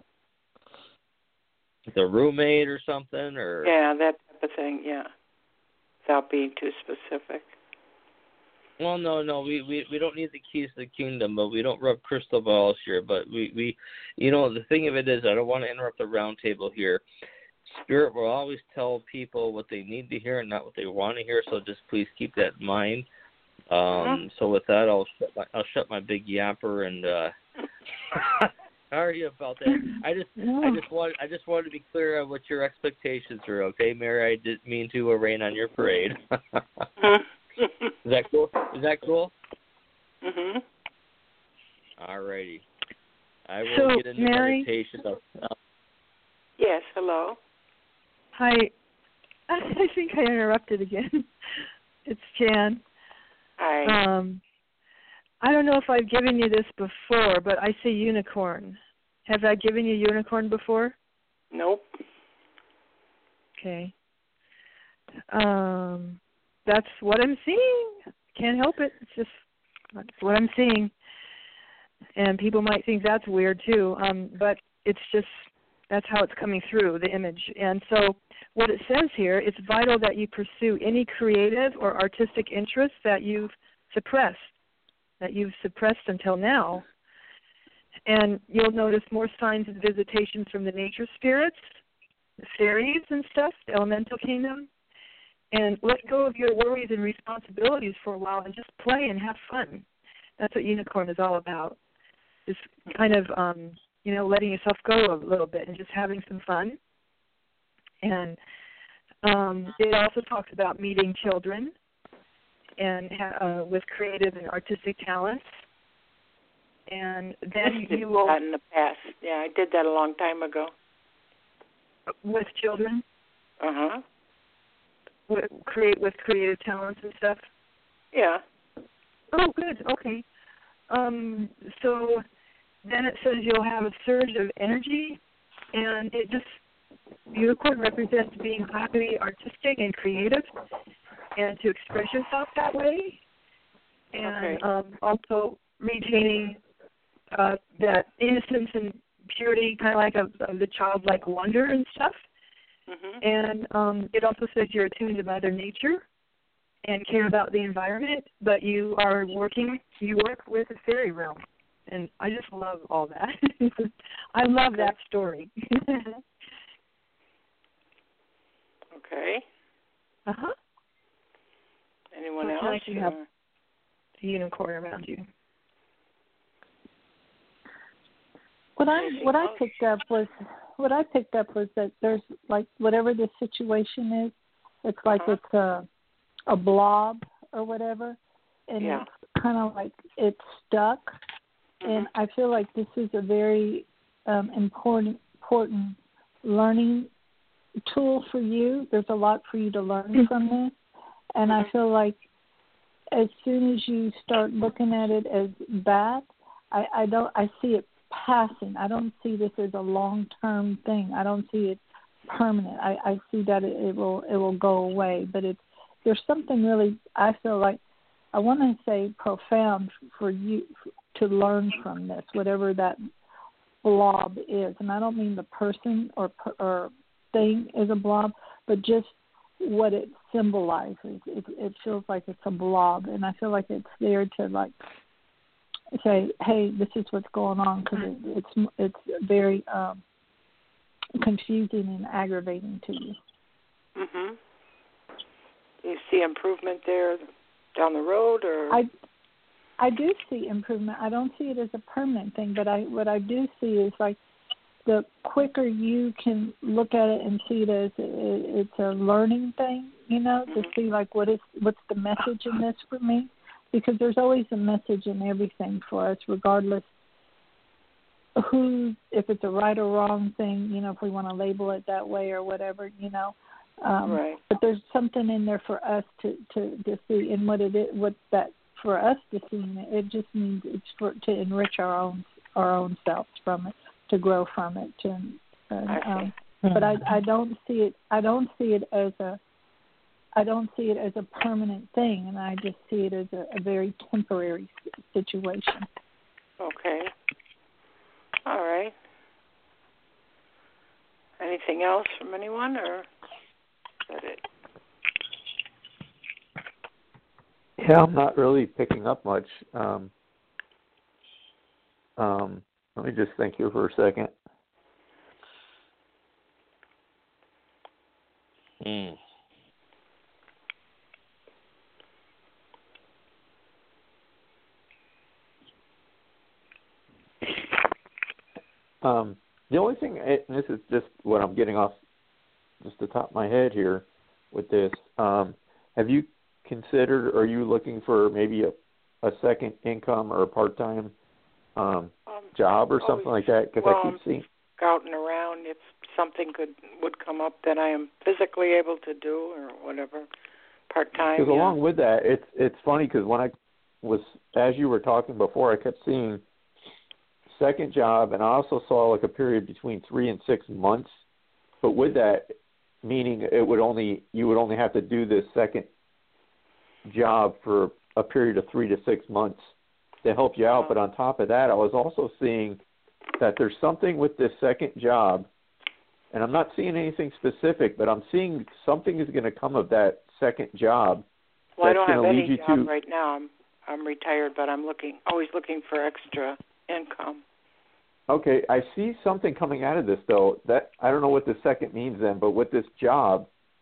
The roommate or something, or Yeah, that type of thing, yeah, without being too specific. well, no, no, we, we, we don't need the keys to the kingdom, but we don't rub crystal balls here. But we, we, you know, the thing of it is, I don't want to interrupt the round table here. Spirit will always tell people what they need to hear and not what they want to hear. So just please keep that in mind. Um, Uh-huh. So with that, I'll shut my I'll shut my big yapper and. Uh, Sorry about that. I just I just want I just wanted to be clear on what your expectations are. Okay, Mary. I didn't mean to rain on your parade. Is that cool? Is that cool? Mhm. All righty. I will So, get into Mary? meditation. Uh, Yes. Hello. Hi. I think I interrupted again. It's Jan. Hi. Um, I don't know if I've given you this before, but I see unicorn. Have I given you unicorn before? Nope. Okay. um, that's what I'm seeing. Can't help it. It's just that's what I'm seeing. And people might think that's weird too, um, but it's just that's how it's coming through, the image. And so what it says here, it's vital that you pursue any creative or artistic interests that you've suppressed, that you've suppressed until now. And you'll notice more signs of visitations from the nature spirits, the fairies and stuff, the elemental kingdom. And let go of your worries and responsibilities for a while and just play and have fun. That's what unicorn is all about. Just kind of, um, you know, letting yourself go a little bit and just having some fun. And um, it also talks about meeting children and uh, with creative and artistic talents. And then I did you will... that in the past. Yeah, I did that a long time ago. With children? Uh-huh. With, create with creative talents and stuff? Yeah. Oh, good. Okay. Um, so then it says you'll have a surge of energy, and it just, unicorn represents being highly artistic and creative and to express yourself that way, and okay. um, also retaining uh, that innocence and purity, kind of like of, of the childlike wonder and stuff. Mm-hmm. And um, it also says you're attuned to Mother Nature and care about the environment, but you are working, you work with the fairy realm. And I just love all that. I love that story. Okay. Uh-huh. Anyone so else? Nice you have a unicorn around you. What I what I picked up was what I picked up was that there's like whatever the situation is, it's like uh-huh. it's a a blob or whatever, and yeah. it's kind of like it's stuck. Mm-hmm. And I feel like this is a very um, important important learning tool for you. There's a lot for you to learn from this, and mm-hmm. I feel like as soon as you start looking at it as bad, I, I don't I see it passing. I don't see this as a long-term thing. I don't see it permanent. I, I see that it, it will it will go away. But it's there's something really I feel like I want to say profound for you to learn from this, whatever that blob is. And I don't mean the person or or thing is a blob, but just what it symbolizes. It, it feels like it's a blob, and I feel like it's there to like. say, hey, this is what's going on, because it, it's it's very um, confusing and aggravating to you. Mhm. Do you see improvement there down the road, or? I, I do see improvement. I don't see it as a permanent thing, but I what I do see is like the quicker you can look at it and see it as it, it's a learning thing, you know, mm-hmm. to see like what is what's the message in this for me. Because there's always a message in everything for us, regardless who, if it's a right or wrong thing, you know, if we want to label it that way or whatever, you know. Um, right. But there's something in there for us to, to, to see, and what it is, what that for us to see, it just means it's for to enrich our own our own selves from it, to grow from it. To, uh, I see. Um, but I, I don't see it. I don't see it as a. I don't see it as a permanent thing, and I just see it as a, a very temporary situation. Okay. All right. Anything else from anyone, or is that it? Yeah, I'm not really picking up much. Um, um, let me just think here for a second. Hmm. Um, the only thing, and this is just what I'm getting off just the top of my head here with this, um, have you considered, are you looking for maybe a, a second income or a part-time um, um, job or something like that? Because well, I keep seeing... scouting around if something could would come up that I am physically able to do or whatever, part-time. Because yeah. along with that, it's, it's funny because when I was, as you were talking before, I kept seeing second job, and I also saw like a period between three and six months. But with that, meaning it would only you would only have to do this second job for a period of three to six months to help you out. But on top of that, I was also seeing that there's something with this second job, and I'm not seeing anything specific, but I'm seeing something is going to come of that second job. Well, I don't have any you job to, right now. I'm I'm retired, but I'm looking always looking for extra income. Okay, I see something coming out of this though. That I don't know what the second means then, but with this job,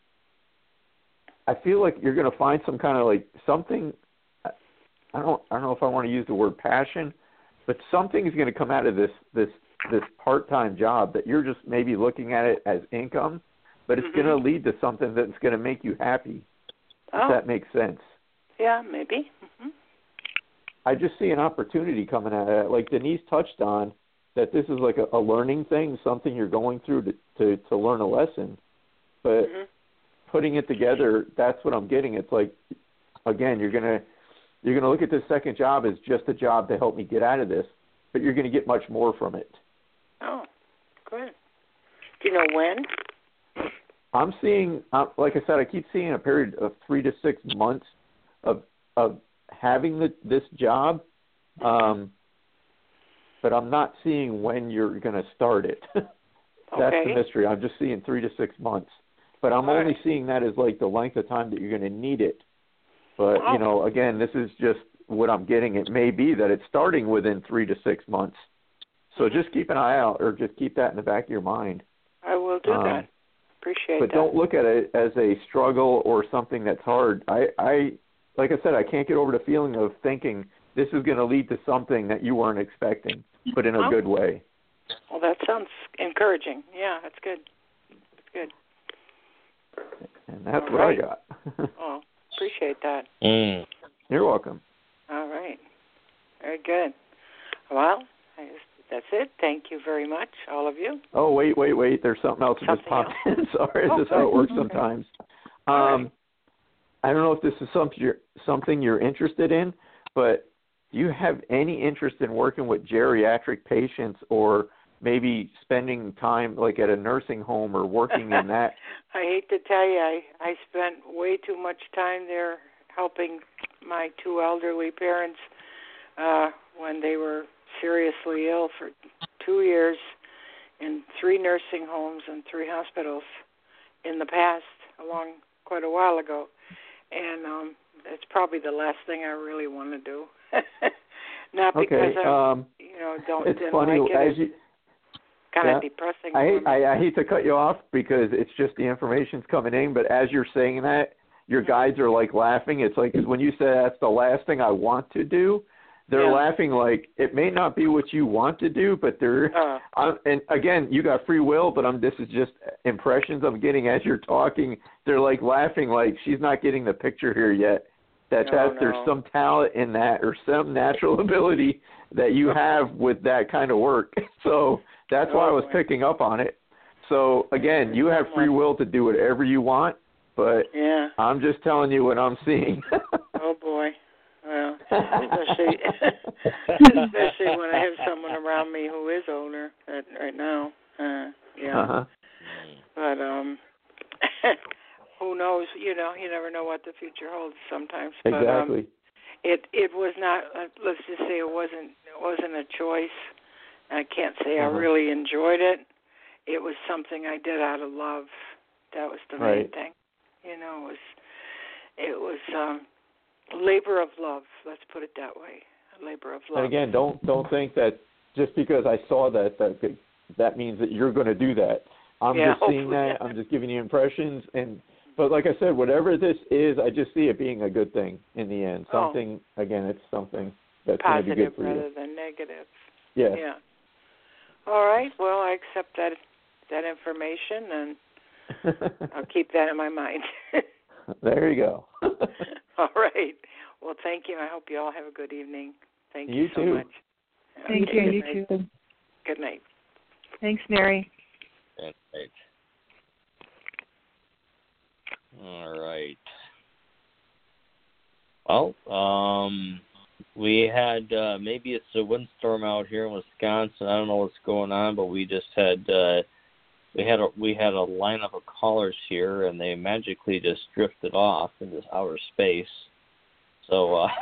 I feel like you're going to find some kind of like something. I don't I don't know if I want to use the word passion, but something is going to come out of this this this part-time job that you're just maybe looking at it as income, but it's mm-hmm. going to lead to something that's going to make you happy. Oh. If that makes sense. Yeah, maybe. Mm-hmm. I just see an opportunity coming out of it. Like Denise touched on, that this is like a, a learning thing, something you're going through to, to, to learn a lesson. But mm-hmm. putting it together, that's what I'm getting. It's like, again, you're gonna you're gonna look at this second job as just a job to help me get out of this, but you're gonna get much more from it. Oh, good. Do you know when? I'm seeing, uh, like I said, I keep seeing a period of three to six months of of having the, this job, um, but I'm not seeing when you're going to start it. That's okay. the mystery. I'm just seeing three to six months, but I'm All only right. seeing that as like the length of time that you're going to need it. But, oh. you know, again, this is just what I'm getting. It may be that it's starting within three to six months. So mm-hmm. just keep an eye out, or just keep that in the back of your mind. I will do um, that. Appreciate but that. don't look at it as a struggle or something that's hard. I, I, like I said, I can't get over the feeling of thinking this is going to lead to something that you weren't expecting, but in a oh. good way. Well, that sounds encouraging. Yeah, that's good. That's good. And that's All what right. I got. Oh, appreciate that. Mm. You're welcome. All right. Very good. Well, I guess that's it. Thank you very much, all of you. Oh, wait, wait, wait. There's something else that something just popped else? in. Sorry, oh, this is how it works okay. sometimes. All Um, right. I don't know if this is something you're, something you're interested in, but do you have any interest in working with geriatric patients, or maybe spending time like at a nursing home or working in that? I hate to tell you, I, I spent way too much time there helping my two elderly parents uh, when they were seriously ill for two years in three nursing homes and three hospitals in the past, along quite a while ago. And um, it's probably the last thing I really want to do. Not because okay, I, um, you know, don't it's didn't funny, like it. as you, kind yeah, of depressing. I hate, for me. I, I hate to cut you off because it's just the information's coming in, but as you're saying that, your guides are like laughing. It's like, 'cause when you say that's the last thing I want to do, they're yeah. laughing like it may not be what you want to do, but they're. Uh, I'm, and again, you got free will, but I'm. This is just impressions I'm getting as you're talking. They're like laughing, like she's not getting the picture here yet. That no, that no. there's some talent in that, or some natural ability that you have with that kind of work. So that's why oh, I was boy. picking up on it. So again, you have free will to do whatever you want, but yeah. I'm just telling you what I'm seeing. Oh boy. Well, especially especially when I have someone around me who is older at, right now. Uh, yeah. Uh-huh. But um, who knows? You know, you never know what the future holds sometimes. But, Exactly. Um, it it was not. Uh, let's just say it wasn't it wasn't a choice. I can't say uh-huh. I really enjoyed it. It was something I did out of love. That was the main right. thing. You know, it was it was. Um, labor of love, let's put it that way. A labor of love. And again, don't don't think that just because I saw that that that means that you're going to do that. I'm yeah, just seeing hopefully. that. I'm just giving you impressions, and but like I said, whatever this is, I just see it being a good thing in the end. Something oh. again, it's something that's positive going to be good for rather you. than negative. Yes. Yeah. All right. Well, I accept that that information, and I'll keep that in my mind. There you go. All right. Well, thank you. I hope you all have a good evening. Thank you, you so too. much. Thank Okay, you. good You night. too. Good night. Thanks, Mary. Right. All right. Well, um, we had uh, maybe it's a windstorm out here in Wisconsin. I don't know what's going on, but we just had uh, we had a we had a lineup of callers here, and they magically just drifted off into outer space. So uh,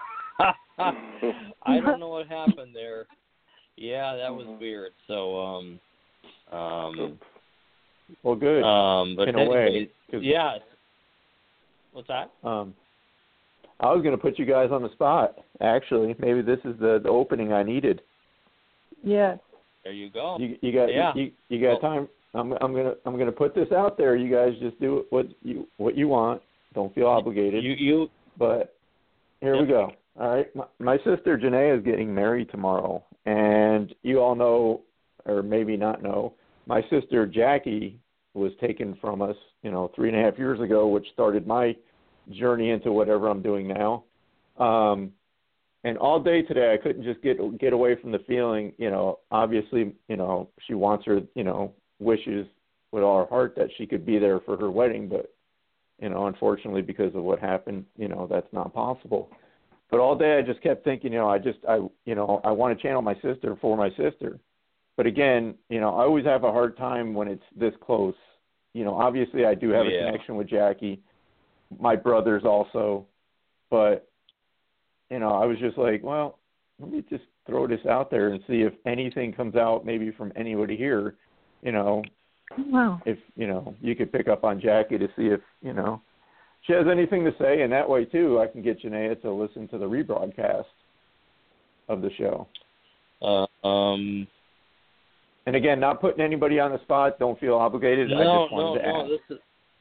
I don't know what happened there. Yeah, that was weird. So um, um, well, good. Um, but in anyway, a way, yeah. What's that? Um, I was going to put you guys on the spot. Actually, maybe this is the, the opening I needed. Yes. There you go. You, you got yeah. you, you got well, time. I'm I'm gonna I'm gonna put this out there. You guys just do what you what you want. Don't feel obligated. You you. But here yep. we go. All right. My, my sister Janae is getting married tomorrow, and you all know, or maybe not know, my sister Jackie was taken from us, you know, three and a half years ago, which started my journey into whatever I'm doing now. Um, and all day today, I couldn't just get get away from the feeling, you know, obviously, you know, she wants her, you know, wishes with all her heart that she could be there for her wedding, but, you know, unfortunately, because of what happened, you know, that's not possible. But all day I just kept thinking, you know, I just, I, you know, I want to channel my sister for my sister. But again, you know, I always have a hard time when it's this close. You know, obviously I do have yeah. a connection with Jackie, my brothers also, but, you know, I was just like, well, let me just throw this out there and see if anything comes out maybe from anybody here, you know, wow. if, you know, you could pick up on Jackie to see if, you know, she has anything to say, and that way, too, I can get Janaea to listen to the rebroadcast of the show. Uh, um... And again, not putting anybody on the spot. Don't feel obligated. No, I just wanted no, to no. ask. This is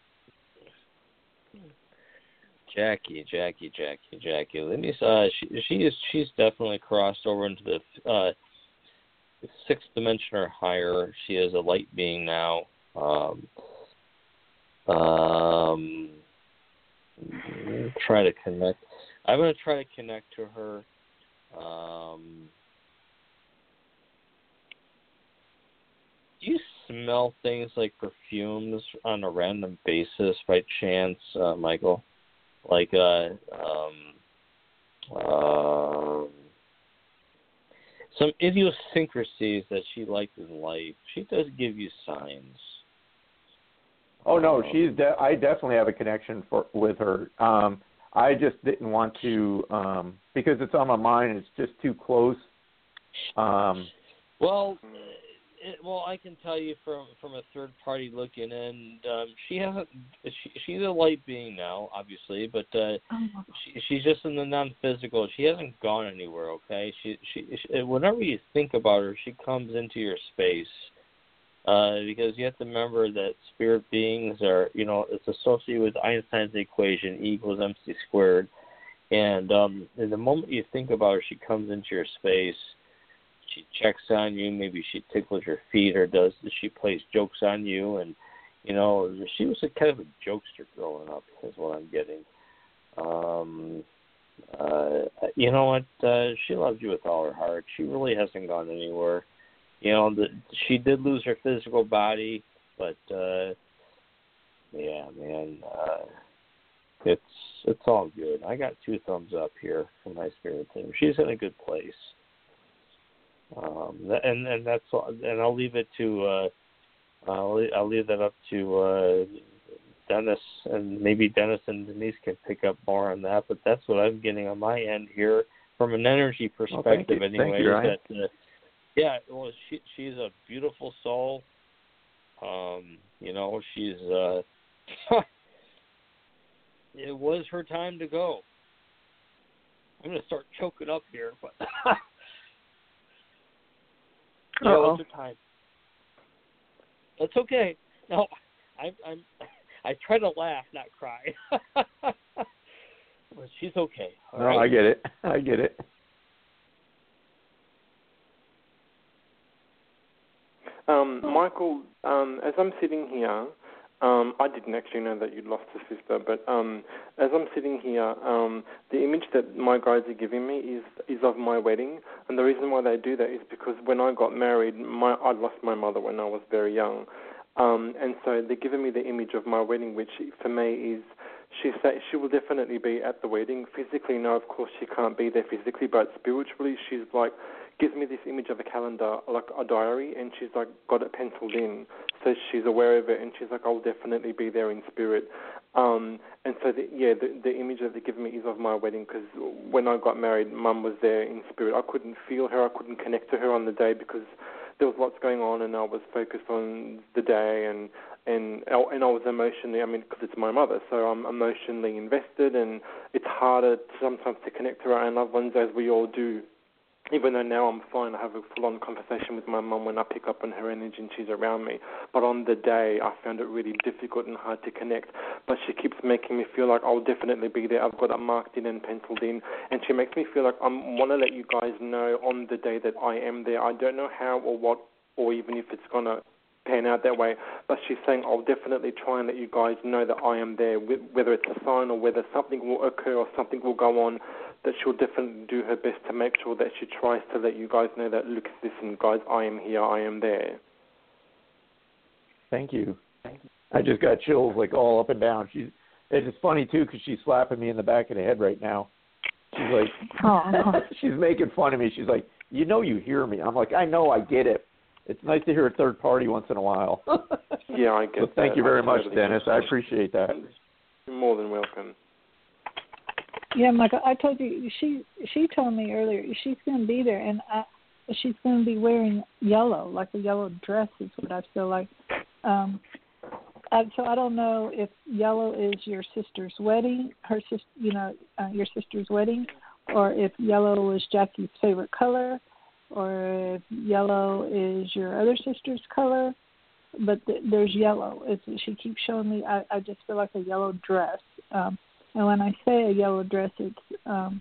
Jackie, Jackie, Jackie, Jackie. Let me. Uh, she, she is. She's definitely crossed over into the uh, sixth dimension or higher. She is a light being now. Um, um, try to connect. I'm going to try to connect to her. Um, Do you smell things like perfumes on a random basis by chance, uh, Michael? Like uh, um, uh, some idiosyncrasies that she likes in life. She does give you signs. Oh no, um, she's. De- I definitely have a connection for with her. Um, I just didn't want to um, because it's on my mind. It's just too close. Um, well. It, well, I can tell you from from a third party looking in, um, she hasn't. She, she's a light being now, obviously, but uh, oh. she, she's just in the non-physical. She hasn't gone anywhere. Okay, she, she she whenever you think about her, she comes into your space. Uh, because you have to remember that spirit beings are, you know, it's associated with Einstein's equation, E equals mc squared, and um, in the moment you think about her, she comes into your space. She checks on you. Maybe she tickles your feet, or does she plays jokes on you? And you know, she was a kind of a jokester growing up, is what I'm getting. Um, uh, you know what? Uh, she loves you with all her heart. She really hasn't gone anywhere. You know, the, she did lose her physical body, but uh, yeah, man, uh, it's it's all good. I got two thumbs up here from my spirit team. She's in a good place. Um, and and that's all, and I'll leave it to uh, I'll I'll leave that up to uh, Dennis, and maybe Dennis and Denise can pick up more on that. But that's what I'm getting on my end here from an energy perspective, oh, anyway. You, that uh, yeah, well, she she's a beautiful soul. Um, you know, she's uh, it was her time to go. I'm gonna start choking up here, but. Yeah, what's her time? That's okay. No, I, I'm. I try to laugh, not cry. But she's okay. All no, right? I get it. I get it. Um, Michael, um, as I'm sitting here, um, I didn't actually know that you'd lost a sister, but um, as I'm sitting here, um, the image that my guides are giving me is is of my wedding, and the reason why they do that is because when I got married, my I lost my mother when I was very young, um, and so they're giving me the image of my wedding, which for me is she say she will definitely be at the wedding. Physically, no, of course she can't be there physically, but spiritually, she's like gives me this image of a calendar, like a diary, and she's like got it penciled in, so she's aware of it, and she's like, I'll definitely be there in spirit. Um, and so, the, yeah, the, the image that they give me is of my wedding, because when I got married, Mum was there in spirit. I couldn't feel her, I couldn't connect to her on the day because there was lots going on, and I was focused on the day, and and and I was emotionally, I mean, because it's my mother, so I'm emotionally invested, and it's harder sometimes to connect to our own loved ones, as we all do. Even though now I'm fine, I have a full-on conversation with my mum when I pick up on her energy and she's around me. But on the day, I found it really difficult and hard to connect. But she keeps making me feel like I'll definitely be there. I've got it marked in and penciled in. And she makes me feel like I want to let you guys know on the day that I am there. I don't know how or what, or even if it's going to pan out that way. But she's saying I'll definitely try and let you guys know that I am there, whether it's a sign or whether something will occur or something will go on, that she'll definitely do her best to make sure that she tries to let you guys know that, look, listen, guys, I am here, I am there. Thank you. I just got chills, like, all up and down. She's, it's funny, too, because she's slapping me in the back of the head right now. She's like, oh. She's making fun of me. She's like, you know you hear me. I'm like, I know, I get it. It's nice to hear a third party once in a while. Yeah, I get so that. Thank you very much, Dennis. I appreciate that. You're more than welcome. Yeah, Michael, I told you, she she told me earlier she's going to be there, and I, she's going to be wearing yellow, like a yellow dress is what I feel like. Um, I, so I don't know if yellow is your sister's wedding, her sister, you know, uh, your sister's wedding, or if yellow is Jackie's favorite color, or if yellow is your other sister's color. But th- there's yellow. It's, she keeps showing me. I, I just feel like a yellow dress. Um, And when I say a yellow dress, it's um,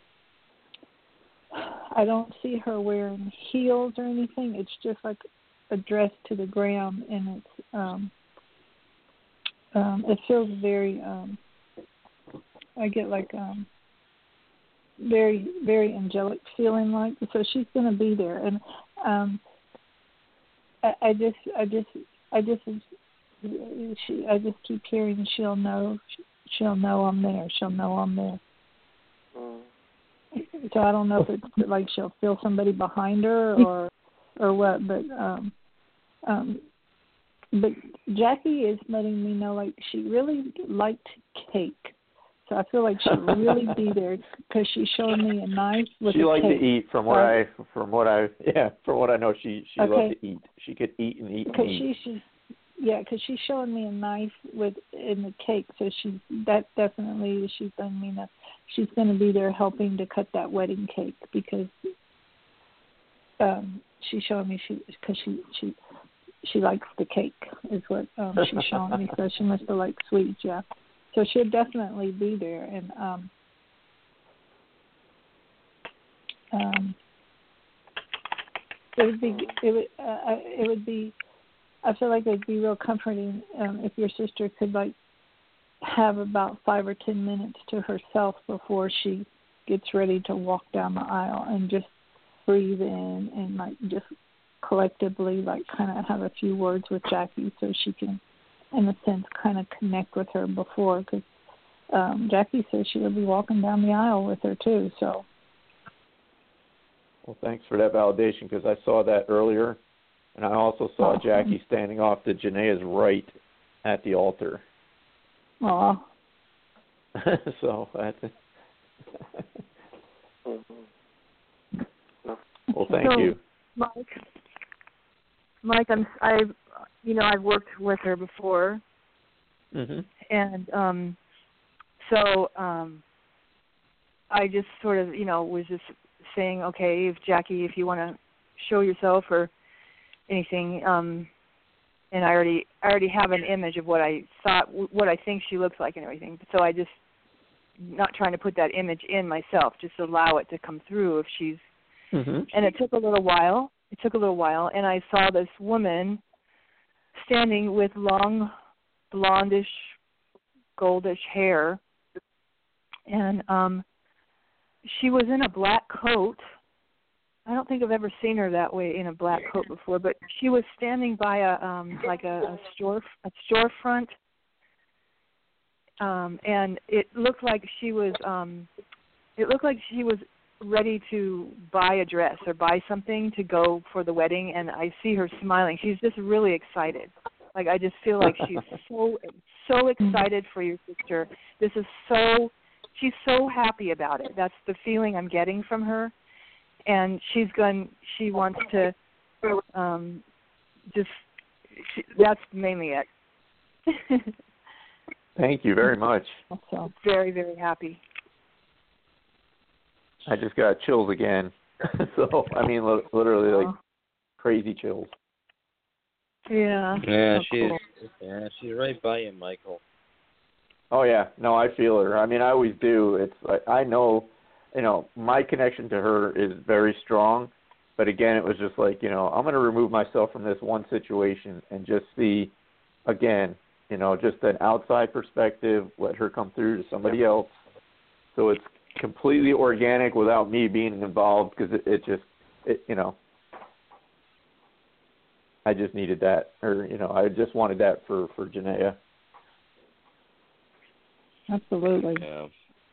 I don't see her wearing heels or anything. It's just like a dress to the ground, and it's um, um, it feels very. Um, I get like um, very very angelic feeling like. So she's going to be there, and um, I, I just I just I just she I just keep hearing she'll know. She, She'll know I'm there. She'll know I'm there. Mm. So I don't know if it's like she'll feel somebody behind her or or what, but um, um, but Jackie is letting me know like she really liked cake. So I feel like she'll really be there because she's showing me a knife with she a liked cake. to eat from what right? I from what I yeah from what I know she she okay. loved to eat. She could eat and eat. Because and eat. she, she Yeah, because she's showing me a knife with in the cake, so she that definitely she's letting me know she's going to be there helping to cut that wedding cake because um, she's showing me she because she she she likes the cake is what um, she's showing me. So she must have liked sweets, yeah. So she'll definitely be there, and um, um, it would be it would uh, it would be. I feel like it'd be real comforting um, if your sister could like have about five or ten minutes to herself before she gets ready to walk down the aisle and just breathe in and like just collectively like kind of have a few words with Jackie so she can, in a sense, kind of connect with her before because um, Jackie says she'll be walking down the aisle with her too. So. Well, thanks for that validation because I saw that earlier. And I also saw oh. Jackie standing off to Janae's right at the altar. Aw. so that's well, thank so, you, Mike. Mike, I'm I, you know, I've worked with her before, mm-hmm. and um, so um, I just sort of, you know, was just saying, okay, if Jackie, if you want to show yourself or anything, um, and I already I already have an image of what I thought, what I think she looks like and everything. So I just not trying to put that image in myself, just allow it to come through if she's. Mm-hmm. And it took a little while. It took a little while, and I saw this woman standing with long, blondish, goldish hair, and um, she was in a black coat. I don't think I've ever seen her that way in a black coat before, but she was standing by a um, like a, a store a storefront, um, and it looked like she was um, it looked like she was ready to buy a dress or buy something to go for the wedding, and I see her smiling. She's just really excited. Like, I just feel like she's so so excited for your sister. This is so, she's so happy about it. That's the feeling I'm getting from her. And she's going, she wants to um, just, she, that's mainly it. Thank you very much. So very, very happy. I just got chills again. So, I mean, li- literally, like, crazy chills. Yeah. Yeah, oh, she's cool. yeah, she's right by you, Michael. Oh, yeah. No, I feel her. I mean, I always do. It's like, I know, you know, my connection to her is very strong. But, again, it was just like, you know, I'm going to remove myself from this one situation and just see, again, you know, just an outside perspective, let her come through to somebody else. So it's completely organic without me being involved, because it, it just, it, you know, I just needed that, or, you know, I just wanted that for, for Janaea. Absolutely. Yeah.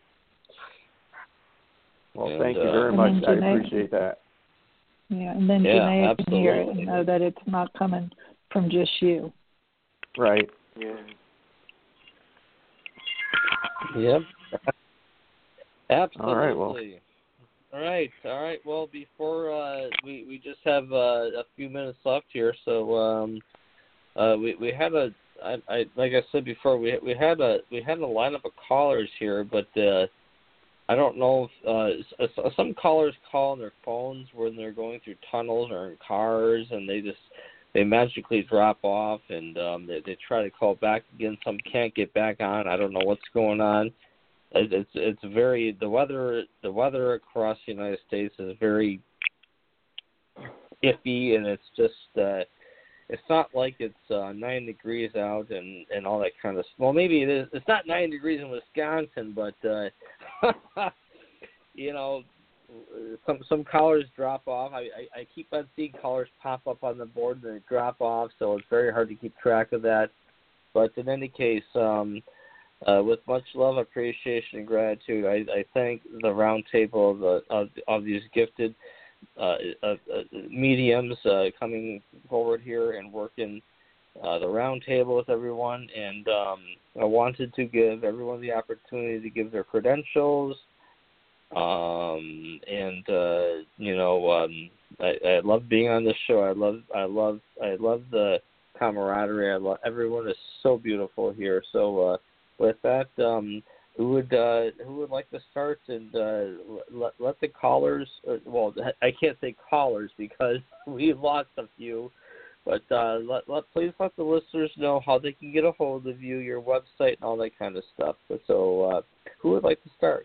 Well, And, thank you uh, very much. And I Janaea- appreciate that. Yeah, and then Yeah, Janaea can hear it absolutely. and know that it's not coming from just you. Right. Yeah. Yep. Absolutely. All right, well. All right, all right. Well, before uh, we we just have uh, a few minutes left here, so um, uh, we we had a I, I like I said before, we we had a we had a lineup of callers here, but uh, I don't know if uh, some callers call on their phones when they're going through tunnels or in cars, and they just they magically drop off, and um, they they try to call back again. Some can't get back on. I don't know what's going on. It's it's very the weather the weather across the United States is very iffy, and it's just uh, it's not like it's uh, nine degrees out and, and all that kind of stuff. Well, maybe it is. It's not nine degrees in Wisconsin, but uh, you know, some some callers drop off. I, I I keep on seeing callers pop up on the board and they drop off, so it's very hard to keep track of that. But in any case, um. Uh, with much love, appreciation, and gratitude, I, I thank the round table of, the, of, of these gifted uh, uh, uh, mediums uh, coming forward here and working uh, the round table with everyone. And um, I wanted to give everyone the opportunity to give their credentials. Um, and uh, you know, um, I, I love being on this show. I love, I love, I love the camaraderie. I love everyone is so beautiful here. So. Uh, With that, um, who would uh, who would like to start and uh, let, let the callers? Uh, well, I can't say callers because we lost a few, but uh, let, let please let the listeners know how they can get a hold of you, your website, and all that kind of stuff. So, uh, who would like to start?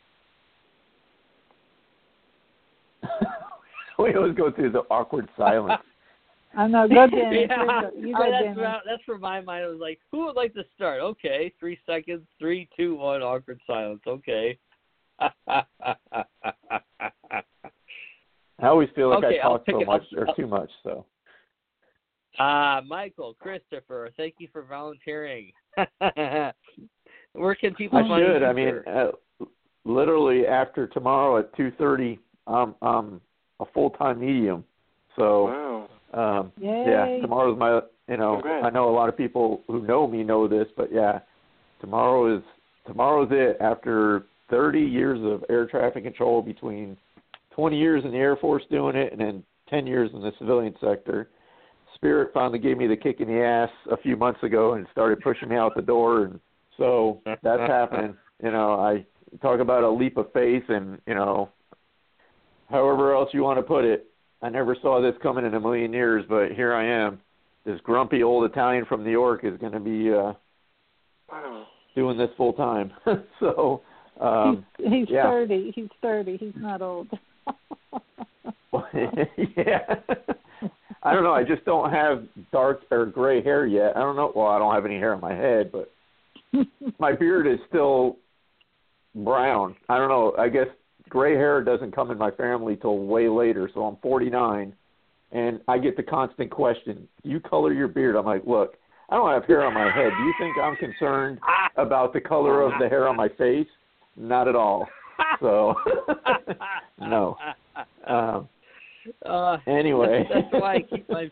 We always go through the awkward silence. I know. Go, Dennis. Yeah. You Oh, go, that's, Dennis. for, that's for my mind. I was like, who would like to start? Okay, three seconds, three, two, one, awkward silence. Okay. I always feel like Okay, I I'll talk pick so it- much I'll- or too much. So. Uh, Michael, Christopher, thank you for volunteering. Where can people I find should. you? I mean, sir? uh, literally after tomorrow at two thirty, um, I'm a full time medium. So. Wow. Um, Yay. yeah, tomorrow's my, you know, Congrats. I know a lot of people who know me know this, but yeah, tomorrow is, tomorrow's it. After thirty years of air traffic control, between twenty years in the Air Force doing it and then ten years in the civilian sector, Spirit finally gave me the kick in the ass a few months ago and started pushing me out the door. And so that's happening. You know, I talk about a leap of faith and, you know, however else you want to put it. I never saw this coming in a million years, but here I am. This grumpy old Italian from New York is going to be uh, Wow. doing this full time. so, um, he's he's yeah. thirty. He's thirty. He's not old. yeah. I don't know. I just don't have dark or gray hair yet. I don't know. Well, I don't have any hair on my head, but my beard is still brown. I don't know. I guess gray hair doesn't come in my family till way later, so I'm forty-nine, and I get the constant question, do you color your beard? I'm like, look, I don't have hair on my head. Do you think I'm concerned about the color of the hair on my face? Not at all. So, no. Um, uh, anyway. That's, that's why I keep my...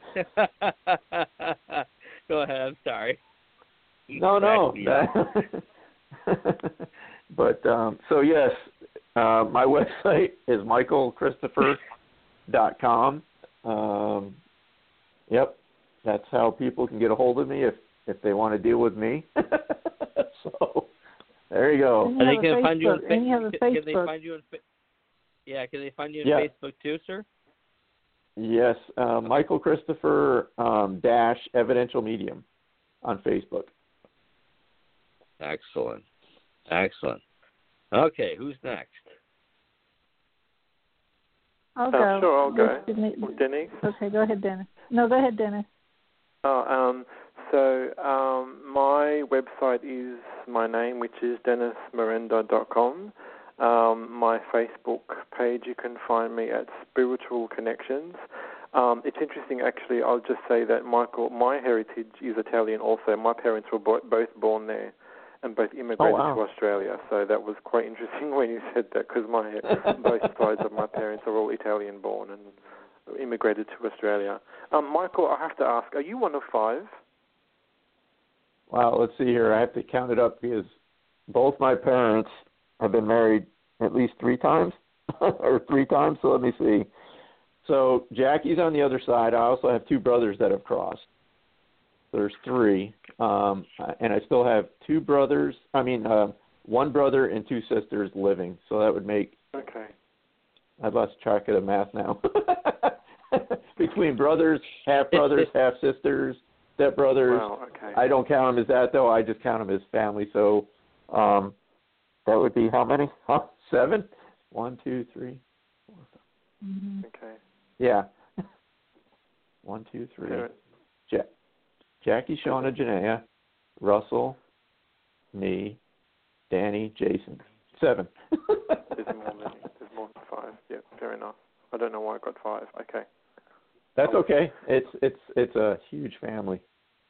Go ahead, I'm sorry. You no, no. That... but, um, so, yes, uh, my website is michael christopher dot com. Um, yep, that's how people can get a hold of me if, if they want to deal with me. So... There you go. And you Are they have going a to find you on Facebook, and you have a Facebook? Can they Facebook. find you on? Yeah, can they find you on Yeah. Facebook too, sir? Yes, uh, Michael Christopher um, dash Evidential Medium on Facebook. Excellent, excellent. Okay, who's next? I'll Uh, go. sure, I'll go. This- Denise. Denise? Okay, go ahead, Dennis. No, go ahead, Dennis. Oh, um, so um, my website is my name, which is dennis miranda dot com. Um, my Facebook page, you can find me at Spiritual Connections. Um, it's interesting, actually. I'll just say that Michael, my heritage is Italian also. My parents were bo- both born there and both immigrated Oh, wow. to Australia. So that was quite interesting when you said that, because my both sides of my parents are all Italian born and immigrated to Australia. Um, Michael, I have to ask, are you one of five? Wow, let's see here. I have to count it up because both my parents have been married at least three times, or three times, so let me see. So Jackie's on the other side. I also have two brothers that have crossed. There's three. Um, and I still have two brothers, I mean, uh, one brother and two sisters living. So that would make, Okay. I've lost track of the math now. Between brothers, half-brothers, half-sisters, step-brothers. Wow, okay. I don't count them as that, though. I just count them as family. So um, that would be how many? Huh? Seven? One, two, three, four, five. Mm-hmm. Okay. Yeah. One, two, three. Parent. Ja- Jackie, Shauna, Janaea, Russell, me, Danny, Jason. Seven. There's more than there's more than five. Yeah, fair enough. I don't know why I got five. Okay. That's okay. It's it's it's a huge family.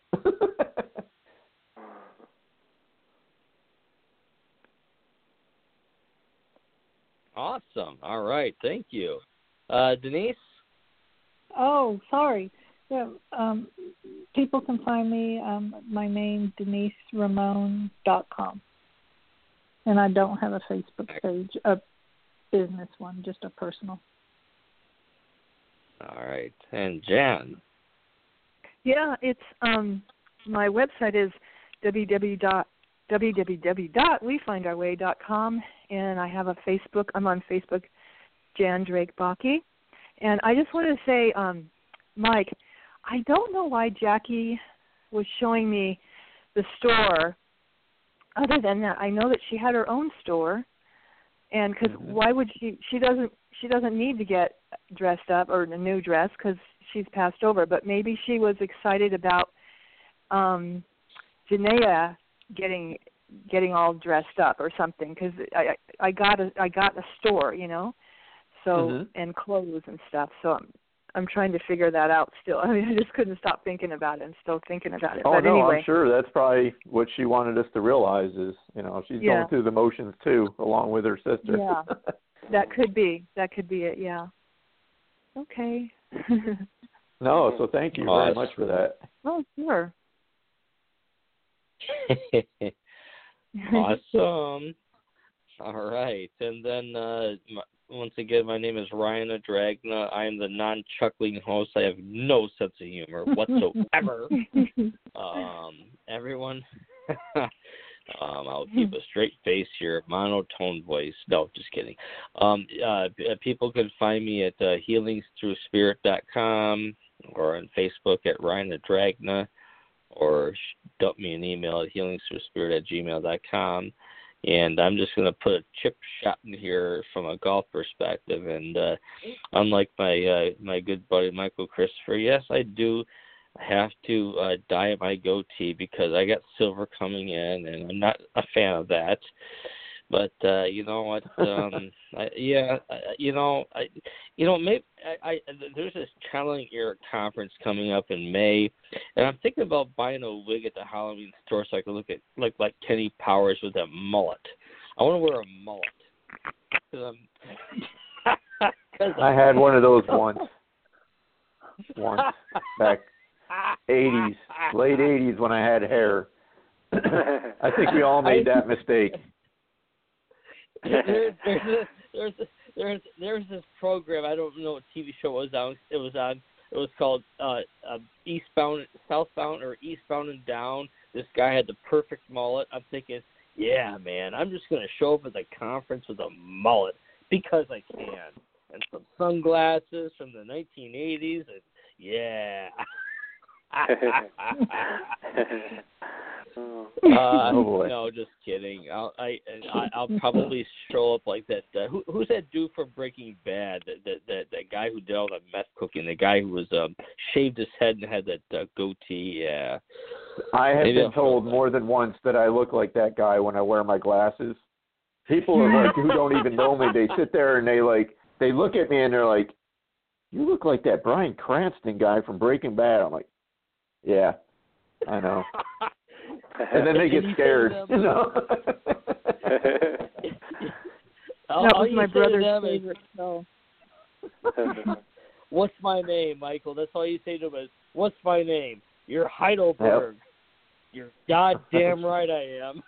Awesome. All right, thank you, uh, Denise. Oh, sorry. Yeah, um, people can find me. Um, my name denise ramon dot com, and I don't have a Facebook page, a business one, just a personal. All right, and Jan. Yeah, it's um my website is w w w dot we find our way dot com, and I have a Facebook. I'm on Facebook, Jan Drake Bakke, and I just want to say, um, Mike, I don't know why Jackie was showing me the store. Other than that, I know that she had her own store, and because Mm-hmm. why would she? She doesn't. She doesn't need to get dressed up or a new dress because she's passed over. But maybe she was excited about um, Janaea getting getting all dressed up or something. Because I I got a I got a store, you know, so Mhm. and clothes and stuff. So I'm I'm trying to figure that out still. I mean, I just couldn't stop thinking about it. I'm still thinking about it. Oh, but no, anyway. I'm sure that's probably what she wanted us to realize is, you know, she's Yeah. going through the motions, too, along with her sister. Yeah. That could be. That could be it, yeah. Okay. No, so thank you very much for that. Oh, sure. Awesome. All right, and then uh, my, once again, my name is Ryan Adragna. I am the non-chuckling host. I have no sense of humor whatsoever. um, everyone, um, I'll keep a straight face here, monotone voice. No, just kidding. Um, uh, people can find me at uh, healings through spirit dot com or on Facebook at Ryan Adragna, or dump me an email at healings through spirit at gmail dot com. And I'm just going to put a chip shot in here from a golf perspective. And uh, unlike my uh, my good buddy Michael Christopher, yes, I do have to uh, dye my goatee because I got silver coming in, and I'm not a fan of that. But uh, you know what? Um, I, yeah, I, you know, I, you know, maybe I, I there's this Channeling Air conference coming up in May, and I'm thinking about buying a wig at the Halloween store so I can look at like like Kenny Powers with a mullet. I want to wear a mullet. Cause I had one of those once. Once back eighties, late eighties when I had hair. I think we all made that mistake. There's there's a, there's a, there's there's this program. I don't know what T V show it was on. It was on. It was called uh, uh, Eastbound, Southbound, or Eastbound and Down. This guy had the perfect mullet. I'm thinking, yeah, man, I'm just gonna show up at the conference with a mullet because I can, and some sunglasses from the nineteen eighties, and yeah. uh, oh no, just kidding. I'll I, I I'll probably show up like that. Uh, who who's that dude from Breaking Bad? That that that, that guy who did all the meth cooking. The guy who was um shaved his head and had that uh, goatee. Yeah. I have Maybe been I'll told more than once that I look like that guy when I wear my glasses. People are like who don't even know me. They sit there and they like they look at me and they're like, "You look like that Bryan Cranston guy from Breaking Bad." I'm like, "Yeah, I know." And then they get scared. You know? That was my brother's favorite show. What's my name, Michael? That's all you say to him is, "What's my name?" You're Heidelberg. Yep. You're goddamn right I am.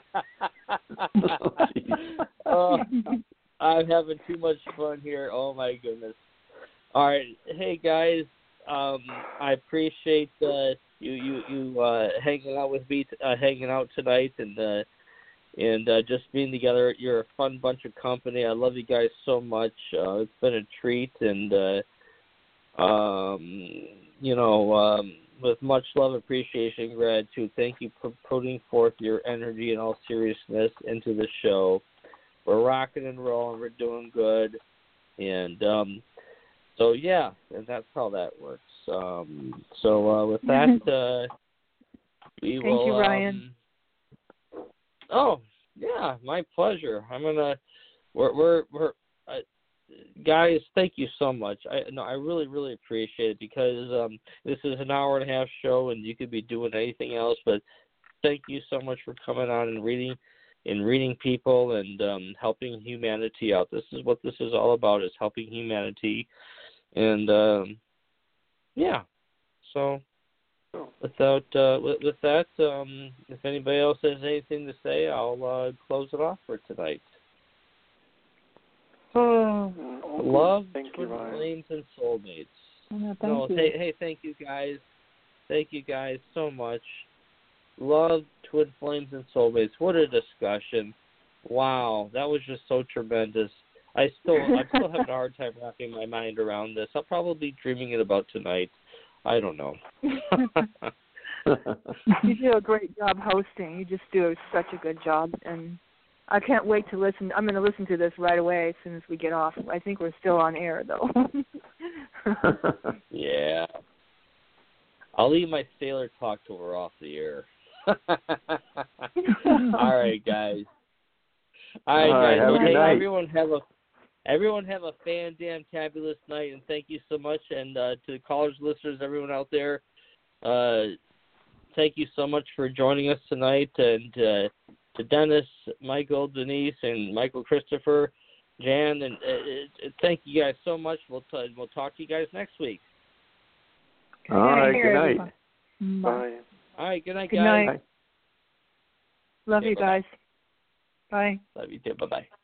oh, I'm having too much fun here. Oh, my goodness. All right. Hey, guys. Um, I appreciate uh, you you you uh, hanging out with me, uh, hanging out tonight, and uh, and uh, just being together. You're a fun bunch of company. I love you guys so much. Uh, it's been a treat, and uh, um, you know, um, with much love, appreciation, gratitude. Thank you for putting forth your energy in all seriousness into the show. We're rocking and rolling. We're doing good, and um, so yeah, and that's how that works. Um, so uh, with that, uh, we Thank will. Thank you, Ryan. Um, oh yeah, my pleasure. I'm gonna. We're we're we're. Uh, Guys, thank you so much. I no, I really, really appreciate it because um, this is an hour and a half show, and you could be doing anything else. But thank you so much for coming on and reading, and reading people and um, helping humanity out. This is what this is all about: is helping humanity. And um, yeah, so without uh, with, with that, um, if anybody else has anything to say, I'll uh, close it off for tonight. Oh, love, thank twin you, Ryan. flames, and soulmates. Oh, no, thank no, you. Hey, hey, thank you guys. Thank you guys so much. Love, twin flames, and soulmates. What a discussion! Wow, that was just so tremendous. I still, I'm still having a hard time wrapping my mind around this. I'll probably be dreaming it about tonight. I don't know. You do a great job hosting. You just do such a good job, and I can't wait to listen. I'm going to listen to this right away as soon as we get off. I think we're still on air, though. Yeah. I'll leave my sailor talk till we're off the air. All right, guys. All right, All right, guys. have a Well, good hey, night. everyone have a everyone have a fan damn fabulous night, and thank you so much. And uh, to the callers, listeners, everyone out there, uh, thank you so much for joining us tonight. And uh, to Dennis, Michael, Denise, and Michael, Christopher, Jan, and uh, uh, thank you guys so much. We'll t- we'll talk to you guys next week. All right, good night. Bye. All right, good night, Good guys. night. Love Okay, you bye-bye. guys. Bye. Love you too. Bye bye.